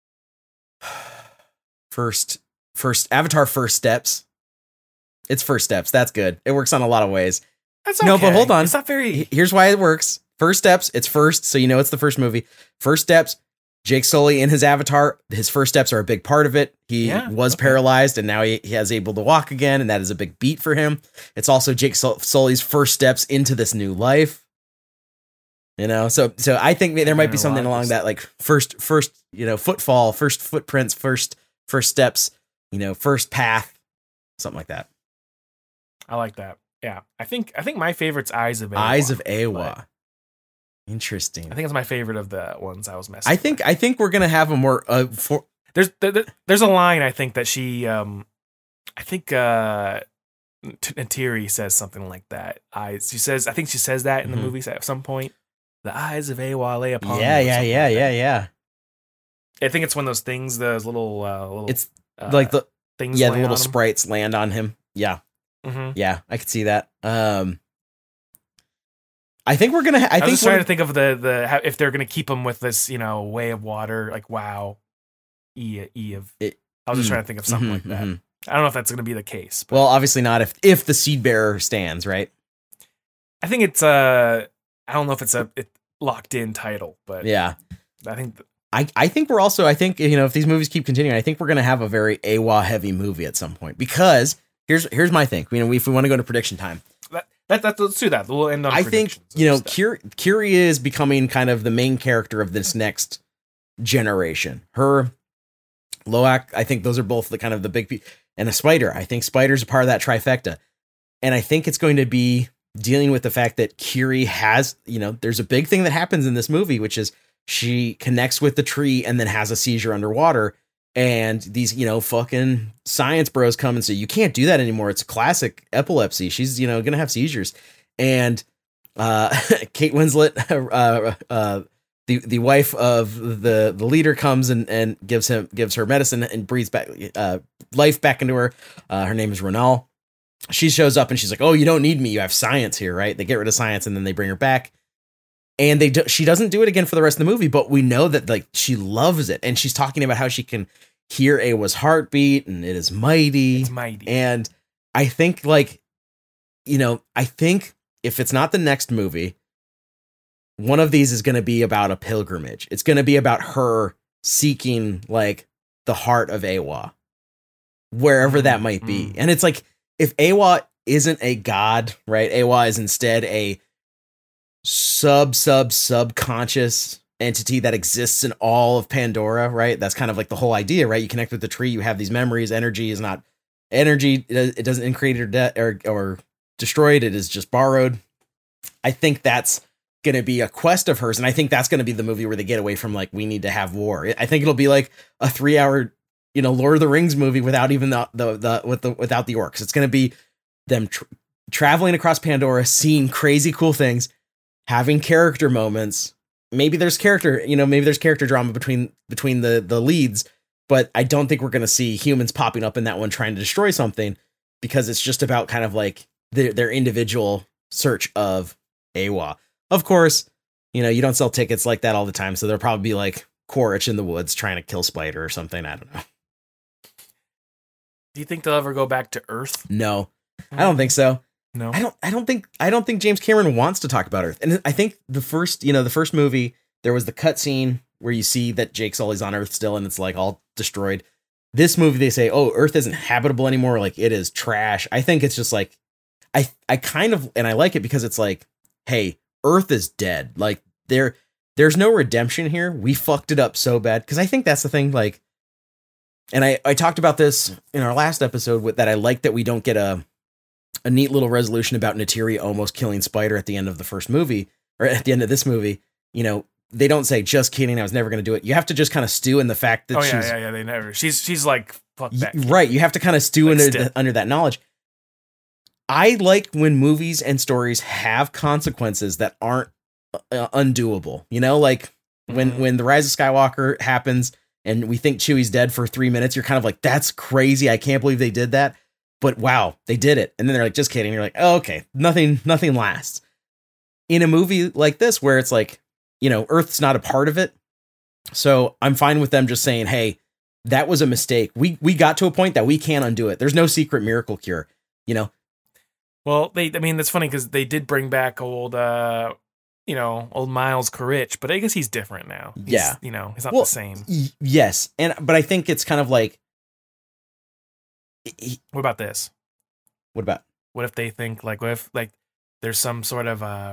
first, first Avatar: First Steps. It's First Steps. That's good. It works on a lot of ways. That's okay. No, but hold on. It's not very. H- Here's why it works. First Steps. It's first, so you know it's the first movie. First Steps. Jake Sully in his Avatar. His first steps are a big part of it. He Yeah, was okay. paralyzed, and now he, he has able to walk again, and that is a big beat for him. It's also Jake Sul- Sully's first steps into this new life. You know, so so I think there might be Yeah, something well, I along just- that, like first first you know footfall, first footprints, first first steps, you know, first path, something like that. I like that. Yeah, I think I think my favorite's Eyes of Awa. Eyes of but Awa. Interesting. I think it's my favorite of the ones I was messing. I think with. I think we're gonna have a more uh for there's there, there- there's a line I think that she um I think uh T- Natiri says something like that. Eyes. She says I think she says that in the Mhm. movie at some point. The eyes of Awa lay upon. yeah me," or yeah something yeah like yeah that. yeah. I think it's one of those things. Those little uh, little. It's uh, like the things. yeah the land little on 'em. sprites land on him. Yeah Mhm. yeah I could see that. Um, I think we're gonna. Ha- I, I, was think just trying we're- to think of the the how, if they're gonna keep him with this, you know, way of water, like wow, e e of. It- I was just mm, trying to think of something mhm, like that. mhm. I don't know if that's gonna be the case. But Well, obviously not if if the seed bearer stands right. I think it's uh I don't know if it's a it locked in title, but Yeah. I think th- I, I think we're also I think you know if these movies keep continuing I think we're gonna have a very Awa heavy movie at some point because here's here's my thing you know if we want to go to prediction time that, that, that let's do that. We'll end on. I think predictions you know and stuff. Kiri, Kiri is becoming kind of the main character of this next generation. Her, Loak, I think those are both the kind of the big pe- and a Spider. I think Spider's a part of that trifecta, and I think it's going to be dealing with the fact that Kiri has you know there's a big thing that happens in this movie which is she connects with the tree and then has a seizure underwater. And these, you know, fucking science bros come and say, you can't do that anymore. It's classic epilepsy. She's, you know, going to have seizures. And uh, Kate Winslet, uh, uh, the the wife of the the leader, comes and, and gives him gives her medicine and breathes back uh, life back into her. Uh, her name is Ronal. She shows up and she's like, oh, you don't need me. You have science here, right? They get rid of science and then they bring her back. And they do, she doesn't do it again for the rest of the movie, but we know that like she loves it, and she's talking about how she can hear Awa's heartbeat, and it is mighty. It's mighty. And I think like, you know, I think if it's not the next movie, one of these is going to be about a pilgrimage. It's going to be about her seeking like the heart of Awa, wherever that might be. Mm. And it's like if Awa isn't a god, right? Awa is instead a sub sub subconscious entity that exists in all of Pandora, right? That's kind of like the whole idea, right? You connect with the tree, you have these memories. Energy is not energy; it doesn't create or de- or or destroyed. It is just borrowed. I think that's going to be a quest of hers, and I think that's going to be the movie where they get away from like we need to have war. I think it'll be like a three hour, you know, Lord of the Rings movie without even the the, the with the without the orcs. It's going to be them tr- traveling across Pandora, seeing crazy cool things, having character moments. Maybe there's character, you know, maybe there's character drama between between the the leads, but I don't think we're going to see humans popping up in that one trying to destroy something, because it's just about kind of like their their individual search of Awa. Of course, you know, you don't sell tickets like that all the time, so there'll probably be like Quaritch in the woods trying to kill Spider or something. I don't know. Do you think they'll ever go back to Earth? No, I don't think so. No. I don't I don't think I don't think James Cameron wants to talk about Earth. And I think the first, you know, the first movie, there was the cutscene where you see that Jake Sully's on Earth still and it's like all destroyed. This movie they say, "Oh, Earth isn't habitable anymore, like it is trash." I think it's just like I I kind of and I like it because it's like, "Hey, Earth is dead. Like there there's no redemption here. We fucked it up so bad." Cuz I think that's the thing like and I I talked about this in our last episode with that I like that we don't get a a neat little resolution about Neytiri almost killing Spider at the end of the first movie, or at the end of this movie. You know, they don't say, "Just kidding, I was never going to do it." You have to just kind of stew in the fact that oh, she's yeah, yeah, yeah, they never. She's she's like, fuck that. y- right. You have to kind of stew Like under, still. the, under that knowledge. I like when movies and stories have consequences that aren't uh, undoable. You know, like when, Mhm. when The Rise of Skywalker happens and we think Chewie's dead for three minutes, you're kind of like, that's crazy. I can't believe they did that. But wow, they did it. And then they're like, just kidding. You're like, oh, okay, nothing, nothing lasts. In a movie like this, where it's like, you know, Earth's not a part of it. So I'm fine with them just saying, hey, that was a mistake. We we got to a point that we can't undo it. There's no secret miracle cure, you know? Well, they. I mean, that's funny because they did bring back old, uh, you know, old Miles Courage, but I guess he's different now. He's, Yeah. you know, he's not Well, the same. Y- yes. And, but I think it's kind of like, he- What about this? what about? What if they think like, what if like there's some sort of uh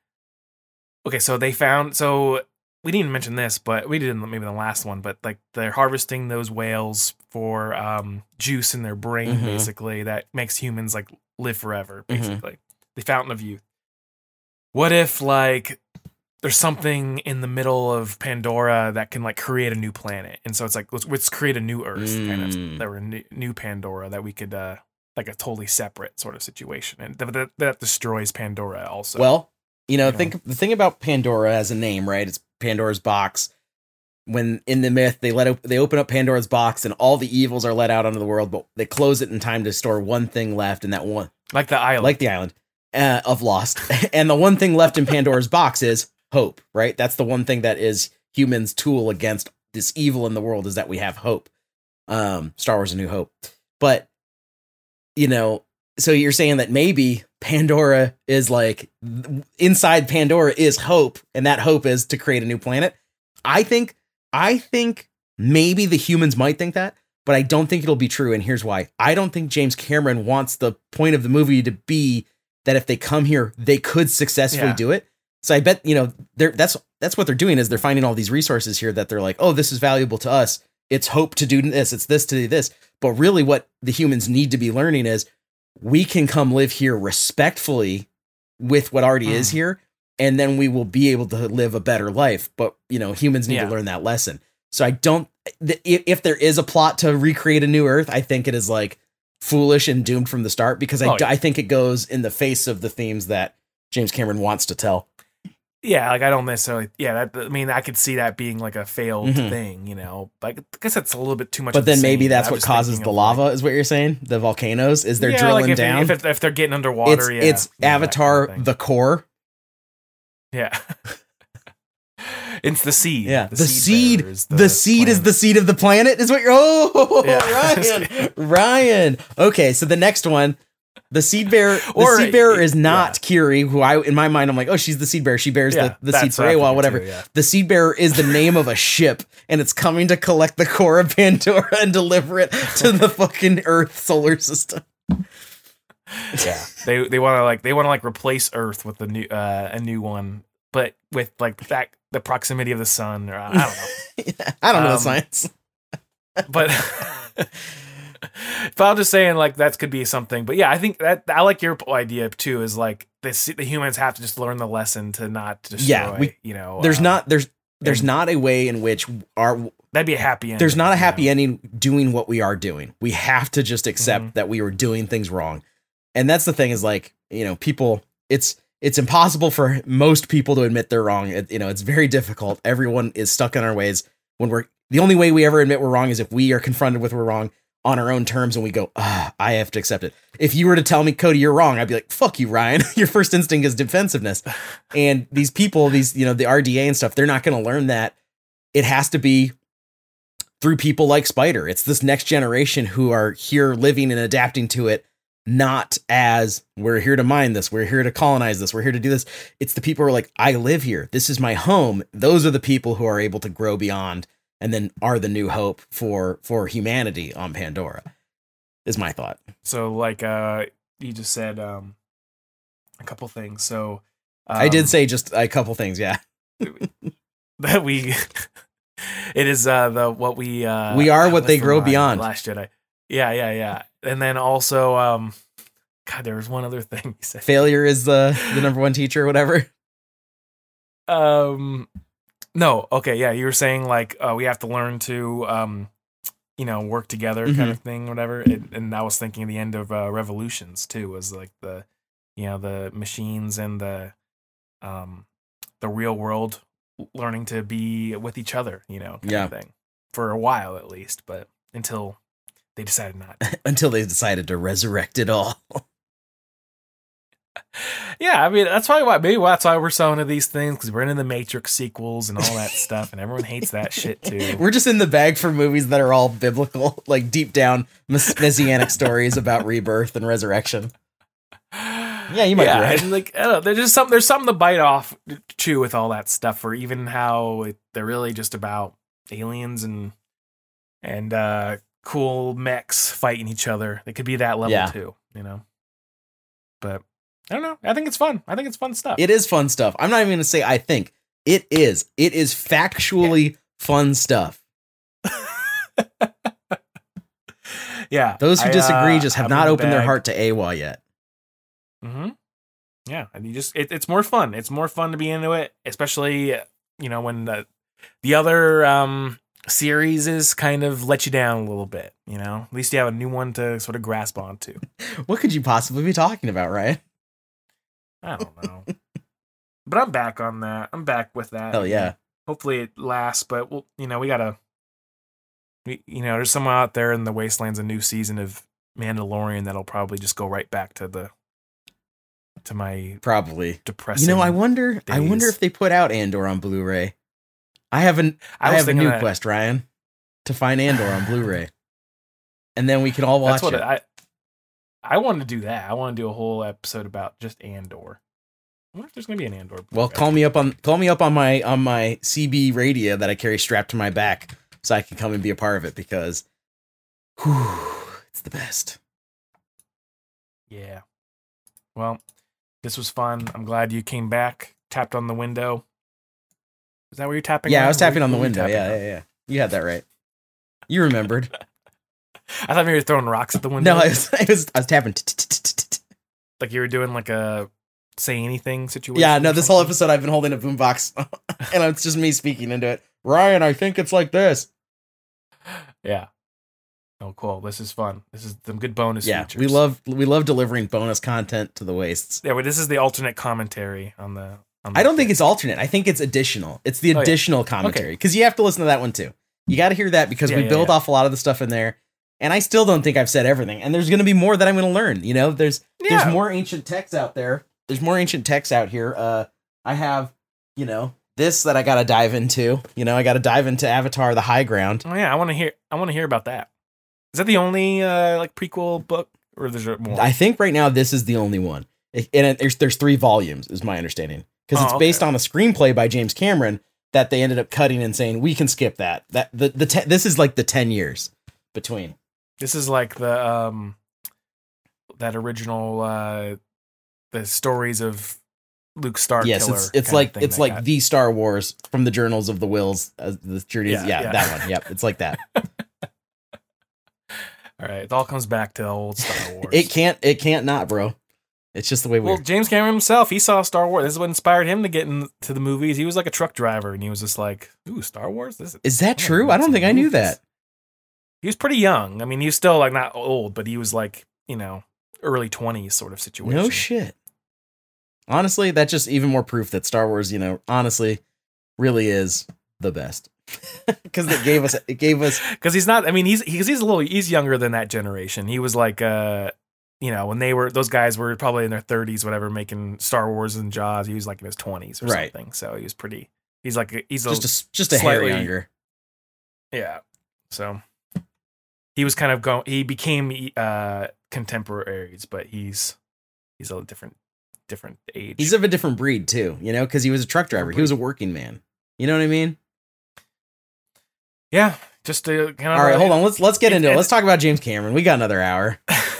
okay, so they found so we didn't even mention this, but we didn't maybe the last one, but like they're harvesting those whales for um juice in their brain, Mhm. basically, that makes humans like live forever, Mhm. basically. The fountain of youth. What if like there's something in the middle of Pandora that can like create a new planet, and so it's like let's, let's create a new Earth, kind Mm. of, or a new, new Pandora that we could uh like a totally separate sort of situation, and th- that that destroys Pandora also. Well, you know, you know. think the thing about Pandora as a name, right? It's Pandora's box. When in the myth they let op- they open up Pandora's box and all the evils are let out onto the world, but they close it in time to store one thing left, and that one, like the island, like the island uh, of Lost, and the one thing left in Pandora's box is hope, right? That's the one thing that is humans' tool against this evil in the world, is that we have hope. Um, Star Wars: A New Hope, but you know, so you're saying that maybe Pandora is like inside Pandora is hope, and that hope is to create a new planet. I think, I think maybe the humans might think that, but I don't think it'll be true. And here's why. I don't think James Cameron wants the point of the movie to be that if they come here, they could successfully Yeah. do it. So I bet, you know, they're, that's, that's what they're doing, is they're finding all these resources here that they're like, oh, this is valuable to us. It's hope to do this. It's this to do this. But really what the humans need to be learning is we can come live here respectfully with what already is Hmm. here, and then we will be able to live a better life. But, you know, humans need Yeah. to learn that lesson. So I don't, th- if if there is a plot to recreate a new Earth, I think it is like foolish and doomed from the start, because I, Oh, d- yeah. I think it goes in the face of the themes that James Cameron wants to tell. yeah, like I don't necessarily, yeah. That, I mean, I could see that being like a failed Mhm. thing, you know. Like, I guess that's a little bit too much. But of the then maybe same. that's I what was causes thinking the of, lava, like- is what you're saying? The volcanoes? Is they're yeah, drilling like if, down? If, it, if they're getting underwater, it's yeah, it's you know, that kind of Avatar, thing. the core. Yeah. It's the seed. Yeah, the, seed, bearer is the, seed is planet. the seed of the planet, is what you're. Oh, Yeah. Ryan, Ryan. Okay, so the next one, the seed bearer. The Or- seed bearer is not yeah. Kiri, who I, in my mind, I'm like, oh, she's the seed bearer. She bears Yeah, the, the seed that's for what I Awa, figured whatever. too, yeah. The seed bearer is the name of a ship, and it's coming to collect the core of Pandora and deliver it to the fucking Earth solar system. Yeah, they they want to like they want to like replace Earth with a new uh, a new one, but with like that the proximity of the sun, or I don't know. I don't know the Um, science. But but I'm just saying like that could be something. But yeah, I think that I like your idea too. Is like this the humans have to just learn the lesson to not destroy. Yeah, we- you know, There's uh, not there's there's and- not a way in which our that'd be a happy ending. there's not a happy you know? ending doing what we are doing. We have to just accept Mhm. that we were doing things wrong. And that's the thing, is like, you know, people, it's it's impossible for most people to admit they're wrong. It, you know, it's very difficult. Everyone is stuck in our ways. When we're the only way we ever admit we're wrong is if we are confronted with we're wrong on our own terms, and we go, ah, I have to accept it. If you were to tell me, Cody, you're wrong, I'd be like, fuck you, Ryan. Your first instinct is defensiveness. And these people, these, you know, the R D A and stuff, they're not going to learn that. It has to be through people like Spider. It's this next generation who are here living and adapting to it, not as we're here to mine this, we're here to colonize this, we're here to do this. It's the people who are like, I live here. This is my home. Those are the people who are able to grow beyond and then are the new hope for for humanity on Pandora, is my thought. So like uh you just said um a couple things. So um, I did say just a couple things, yeah. that we it is uh the what we uh We are what what's they the grow line? beyond. Last Jedi. Yeah, yeah, yeah. And then also um God, there was one other thing he said. Failure is the the number one teacher or whatever. Um no, okay, yeah, you were saying like uh, we have to learn to um you know, work together kind Mhm. of thing, whatever. And, and I was thinking the end of uh, Revolutions too was like the you know, the machines and the um the real world learning to be with each other, you know, kind Yeah. of thing. For a while at least, but until they decided not. Until they decided to resurrect it all. Yeah, I mean that's probably why maybe that's why we're so into these things, because we're into the Matrix sequels and all that stuff, and everyone hates that shit too. We're just in the bag for movies that are all biblical, like deep down mess- messianic stories about rebirth and resurrection. Yeah, you might yeah, be right. and like I don't know, there's just some there's something to bite off too with all that stuff, or even how it, they're really just about aliens and and uh, cool mechs fighting each other. They could be that level Yeah. too, you know. But I don't know. I think it's fun. I think it's fun stuff. It is fun stuff. I'm not even going to say I think. It is. It is factually fun stuff. Yeah. Those who I, disagree uh, just have I'm not in the opened their bag. heart to A W A yet. Mm-hmm. Yeah, and you just it, it's more fun. It's more fun to be into it, especially you know when the the other um, series is kind of let you down a little bit. You know, at least you have a new one to sort of grasp onto. What could you possibly be talking about, Ryan? I don't know, but I'm back on that. I'm back with that. Hell yeah. Hopefully it lasts, but well, you know, we gotta. We, you know, there's someone out there in the wastelands, a new season of Mandalorian that'll probably just go right back to the to my Probably. depressing. You know, I wonder I wonder days. if they put out Andor on Blu-ray. I haven't I, I was have a thinking new that- quest, Ryan, to find Andor on Blu-ray. And then we can all watch That's what it. I I want to do that. I want to do a whole episode about just Andor. I wonder if there's gonna be an Andor. Well, call me up on call me up on my on my C B radio that I carry strapped to my back so I can come and be a part of it because whew, it's the best. Yeah. Well, this was fun. I'm glad you came back. Tapped on the window. Is that where you're tapping? Yeah, I on? was tapping What- on the what were you window. tapping Yeah, on? yeah, yeah. You had that right. You remembered. I thought maybe you were throwing rocks at the window. No, I was I was I was tapping. Like you were doing like a say anything situation. Yeah, no, or this whole something? episode I've been holding a boombox and it's just me speaking into it. Ryan, I think it's like this. Yeah. Oh, cool. This is fun. This is some good bonus Yeah, features. we love we love delivering bonus content to the wastes. Yeah, but this is the alternate commentary on the. On the I don't think it's alternate. I think it's additional. It's the Oh, yeah. additional commentary because you have to listen to that one too. You got to hear that because Yeah, we yeah, build yeah. off a lot of the stuff in there, and I still don't think I've said everything. And there's going to be more that I'm going to learn. You know, there's Yeah. there's more ancient texts out there. There's more ancient texts out here. Uh, I have you know this that I got to dive into. You know, I got to dive into Avatar: The High Ground. Oh yeah, I want to hear. I want to hear about that. Is that the only uh, like prequel book, or there's more? I think right now this is the only one, It- and it, there's there's three volumes, is my understanding, because Oh, it's okay. based on a screenplay by James Cameron that they ended up cutting and saying we can skip that. That the the te- this is like the ten years between. This is like the um that original uh the stories of Luke Starkiller. Yes, it's it's kind of like thing it's that like got- the Star Wars from the Journals of the Wills, as the journeys. Yeah, Yeah, yeah. that one. Yep, it's like that. all right. It all comes back to the old Star Wars. It can't it can't not, bro. It's just the way Well, we're. James Cameron himself, he saw Star Wars. This is what inspired him to get into the movies. He was like a truck driver, and he was just like, "Ooh, Star Wars! This Is that I'm gonna true? make I don't some think I knew movies." that. He was pretty young. I mean, he was still like not old, but he was like you know early twenties sort of situation. No shit. Honestly, that's just even more proof that Star Wars, you know, honestly, really is the best. Because it gave us, it gave us, Because he's not. I mean, he's he's he's a little he's younger than that generation. He was like, uh, you know, when they were those guys were probably in their thirties, whatever, making Star Wars and Jaws. He was like in his twenties or Right. something. So he was pretty. He's like a- he's a, just a, just a hair slightly- younger. yeah. So he was kind of going. He became uh, contemporaries, but he's he's a different different age. He's of a different breed too, you know, because he was a truck driver. He was a working man. You know what I mean? Yeah. Just to kind of. All right, hold on. Let's let's get into it. Let's talk about James Cameron. We got another hour.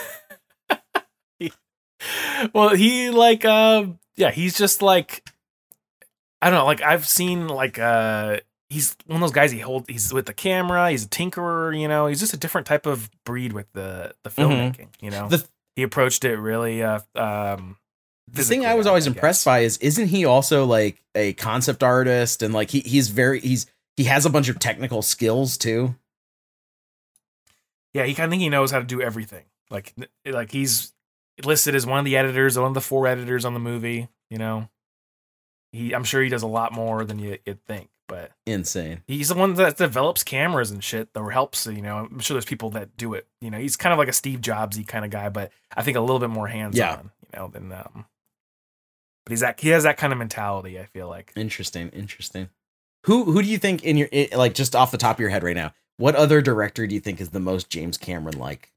Well, he like uh yeah, he's just like I don't know, like I've seen like uh he's one of those guys he hold he's with the camera, he's a tinkerer, you know, he's just a different type of breed with the the filmmaking, mm-hmm. you know. The, he approached it really uh um the thing I was always I impressed by is isn't he also like a concept artist and like he he's very he's he has a bunch of technical skills too. Yeah, he kind of think he knows how to do everything. Like like he's listed as one of the editors, one of the four editors on the movie. You know, he I'm sure he does a lot more than you, you'd think. But insane. He's the one that develops cameras and shit that helps. You know, I'm sure there's people that do it. You know, he's kind of like a Steve Jobsy kind of guy, but I think a little bit more hands on. Yeah. You know, than um. But he's that he has that kind of mentality. I feel like interesting, interesting. Who who do you think in your like just off the top of your head right now? What other director do you think is the most James Cameron like?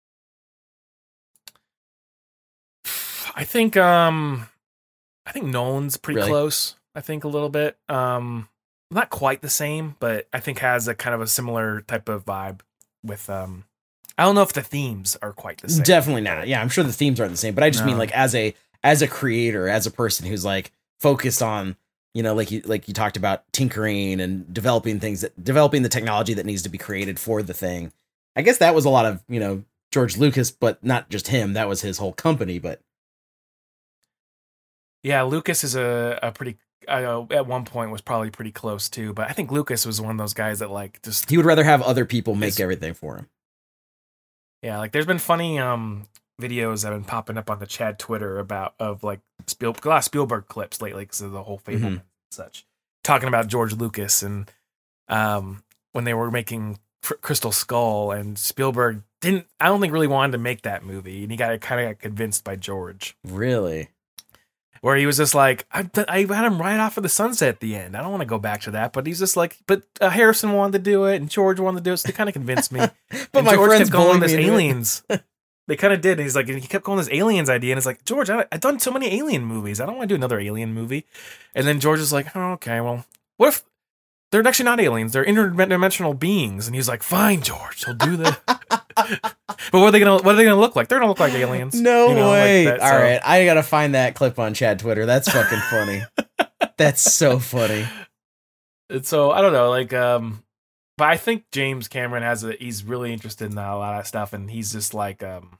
I think um I think Nolan's pretty really? close. I think a little bit. Um not quite the same, but I think has a kind of a similar type of vibe with um I don't know if the themes are quite the same. Definitely not. Yeah, I'm sure the themes aren't the same, but I just no. mean like as a as a creator, as a person who's like focused on, you know, like you like you talked about tinkering and developing things that developing the technology that needs to be created for the thing. I guess that was a lot of, you know, George Lucas, but not just him. That was his whole company. But yeah, Lucas is a, a pretty uh, at one point was probably pretty close too. But I think Lucas was one of those guys that like just he would rather have other people make everything for him. Yeah, like there's been funny um videos that have been popping up on the Chad Twitter about of like Spiel, a lot of Spielberg clips lately because of the whole Fableman mm-hmm. and such, talking about George Lucas and um when they were making F- Crystal Skull, and Spielberg didn't I don't think really wanted to make that movie, and he got kind of got convinced by George. Really? Where he was just like, I, I had him right off of the sunset at the end. I don't want to go back to that. But he's just like, but uh, Harrison wanted to do it, and George wanted to do it, so they kind of convinced me. but and my George friends kept going bullied this me aliens. They kind of did. And he's like, and he kept going this aliens idea, and it's like, George, I, I've done so many alien movies. I don't want to do another alien movie. And then George is like, oh, okay, well, what if they're actually not aliens? They're interdimensional beings. And he's like, fine, George, he'll do that. But what are they gonna what are they gonna look like? They're gonna look like aliens. No you know, way. Like that, All so. right, I gotta find that clip on Chad Twitter. That's fucking funny. That's so funny. And so I don't know, like, um, but I think James Cameron has a he's really interested in a lot of stuff, and he's just like, um,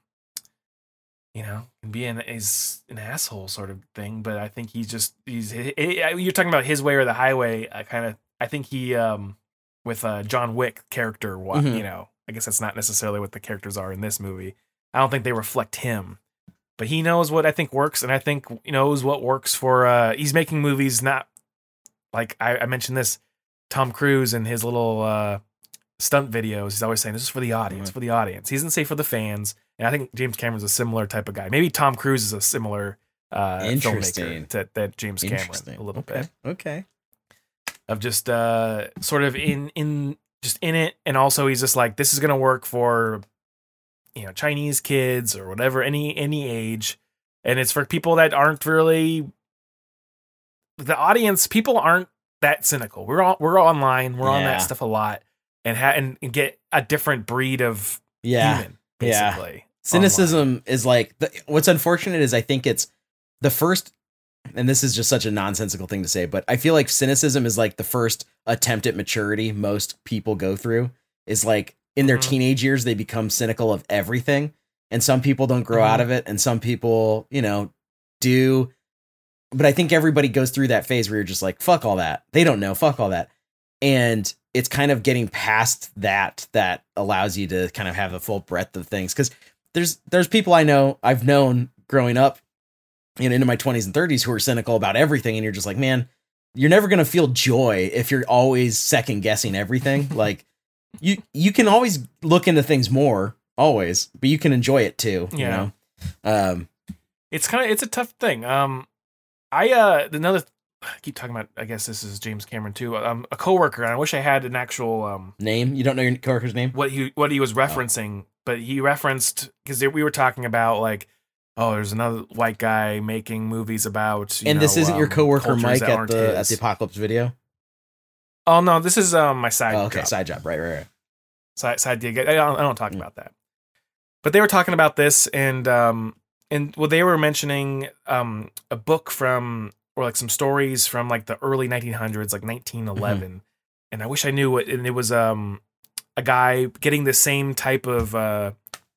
you know, being is an asshole sort of thing. But I think he's just he's he, he, you're talking about his way or the highway. I kind of I think he um with uh John Wick character, what mm-hmm. you know. I guess that's not necessarily what the characters are in this movie. I don't think they reflect him, but he knows what I think works, and I think he knows what works for. Uh, he's making movies not like I, I mentioned this Tom Cruise and his little uh, stunt videos. He's always saying this is for the audience, mm-hmm. for the audience. He doesn't say for the fans. And I think James Cameron's a similar type of guy. Maybe Tom Cruise is a similar uh, filmmaker to that James Cameron a little okay. bit. Okay, of just uh, sort of in in. just in it, and also he's just like, this is gonna work for, you know, Chinese kids or whatever, any any age, and it's for people that aren't really the audience. People aren't that cynical. We're all we're online. We're yeah. on that stuff a lot, and ha- and get a different breed of yeah. human. Basically, yeah. Cynicism online. Is like the, what's unfortunate is I think it's the first. And this is just such a nonsensical thing to say, but I feel like cynicism is like the first attempt at maturity most people go through. Is like in their mm-hmm. teenage years, they become cynical of everything. And some people don't grow mm-hmm. out of it. And some people, you know, do. But I think everybody goes through that phase where you're just like, fuck all that. They don't know. Fuck all that. And it's kind of getting past that that allows you to kind of have the full breadth of things. Because there's there's people I know, I've known growing up, you know, into my twenties and thirties who are cynical about everything. And you're just like, man, you're never going to feel joy if you're always second guessing everything. Like you, you can always look into things more always, but you can enjoy it too. Yeah. You know? Um, it's kind of, it's a tough thing. Um, I, uh, another I keep talking about. I guess this is James Cameron too. Um, a coworker, and I wish I had an actual um Name? You don't know your coworker's name? what he what he was referencing, but he referenced because we were talking about like, oh, there's another white guy making movies about. You And this know, isn't your um, coworker cultures Mike that at aren't the at his. the Apocalypse Video? Oh no, this is um my side. Oh, okay, job. side job. Right, right, right. side side gig. I don't, I don't talk Mm. about that. But they were talking about this, and um, and well, they were mentioning um a book from or like some stories from like the early nineteen hundreds, like nineteen eleven, Mm-hmm. and I wish I knew what. And it was um a guy getting the same type of uh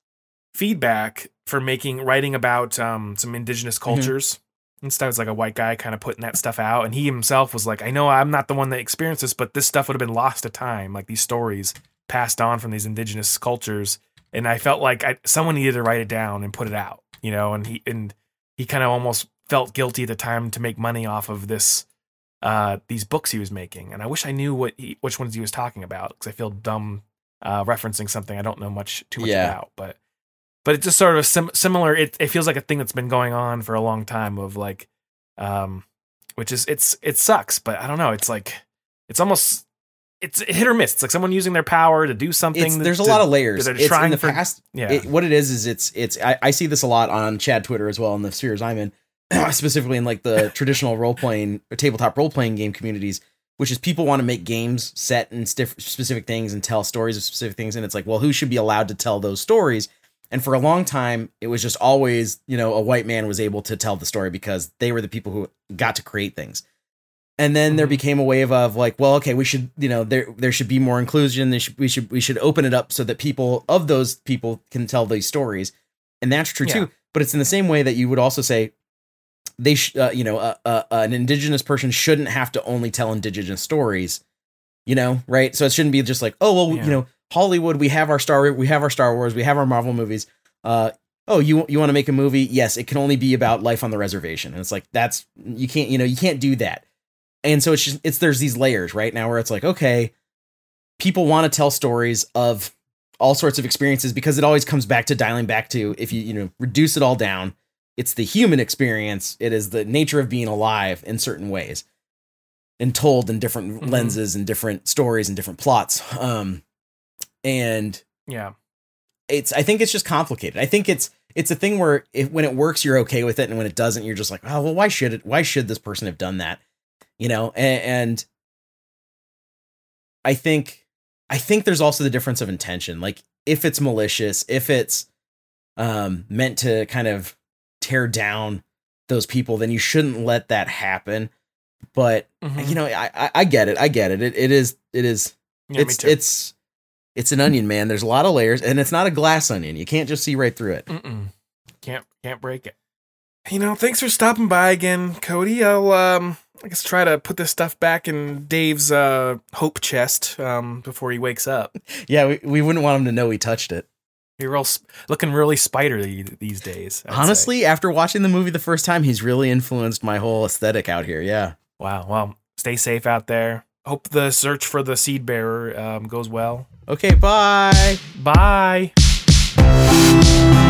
feedback for making writing about um some indigenous Mm-hmm. cultures. Instead, it's like a white guy kind of putting that stuff out, and he himself was like, "I know I'm not the one that experienced this, but this stuff would have been lost to time, like these stories passed on from these indigenous cultures." And I felt like I, someone needed to write it down and put it out, you know. And he and he kind of almost felt guilty at the time to make money off of this, uh, these books he was making. And I wish I knew what he, which ones he was talking about, because I feel dumb uh, referencing something I don't know much too much Yeah. about, but. But it's just sort of sim- similar. It it feels like a thing that's been going on for a long time. Of like, um, which is it's it sucks, but I don't know. It's like it's almost it's hit or miss. It's like someone using their power to do something. It's, that- there's a to- lot of layers. they're It's in trying the for- past. Yeah. It, what it is is it's it's I, I see this a lot on Chad Twitter as well in the spheres I'm in, specifically in like the traditional role playing or tabletop role playing game communities, which is people want to make games set in stif- specific things and tell stories of specific things, and it's like, well, who should be allowed to tell those stories? And for a long time, it was just always, you know, a white man was able to tell the story because they were the people who got to create things. And then there Mhm. became a wave of like, well, okay, we should, you know, there there should be more inclusion. There should, we should we should open it up so that people of those people can tell these stories, and that's true Yeah. too. But it's in the same way that you would also say they, sh- uh, you know, uh, uh, an indigenous person shouldn't have to only tell indigenous stories, you know, right? So it shouldn't be just like, oh well, Yeah. you know, Hollywood, we have our Star, we have our Star Wars, we have our Marvel movies. Uh, oh, you you want to make a movie? Yes, it can only be about life on the reservation, and it's like that's you can't, you know, you can't do that. And so it's just it's there's these layers right now where it's like, okay, people want to tell stories of all sorts of experiences because it always comes back to dialing back to if you you know reduce it all down, it's the human experience. It is the nature of being alive in certain ways, and told in different Mhm. lenses and different stories and different plots. Um, and Yeah. it's I think it's just complicated. I think it's it's a thing where if, when it works, you're okay with it, and when it doesn't, you're just like, oh well, why should it? Why should this person have done that? You know, and, and I think I think there's also the difference of intention. Like if it's malicious, if it's um, meant to kind of tear down those people, then you shouldn't let that happen. But Mhm. you know, I, I I get it. I get it. It it is it is Yeah, it's me too. it's it's an onion, man. There's a lot of layers, and it's not a glass onion. You can't just see right through it. Mm-mm. Can't can't break it. You know, thanks for stopping by again, Cody. I'll um I guess try to put this stuff back in Dave's uh hope chest um before he wakes up. Yeah, we, we wouldn't want him to know we touched it. You're real sp- looking really spidery these days. I'd say. Honestly, after watching the movie the first time, he's really influenced my whole aesthetic out here. Yeah. Wow. Well, stay safe out there. Hope the search for the seed bearer um, goes well. Okay, bye. Bye.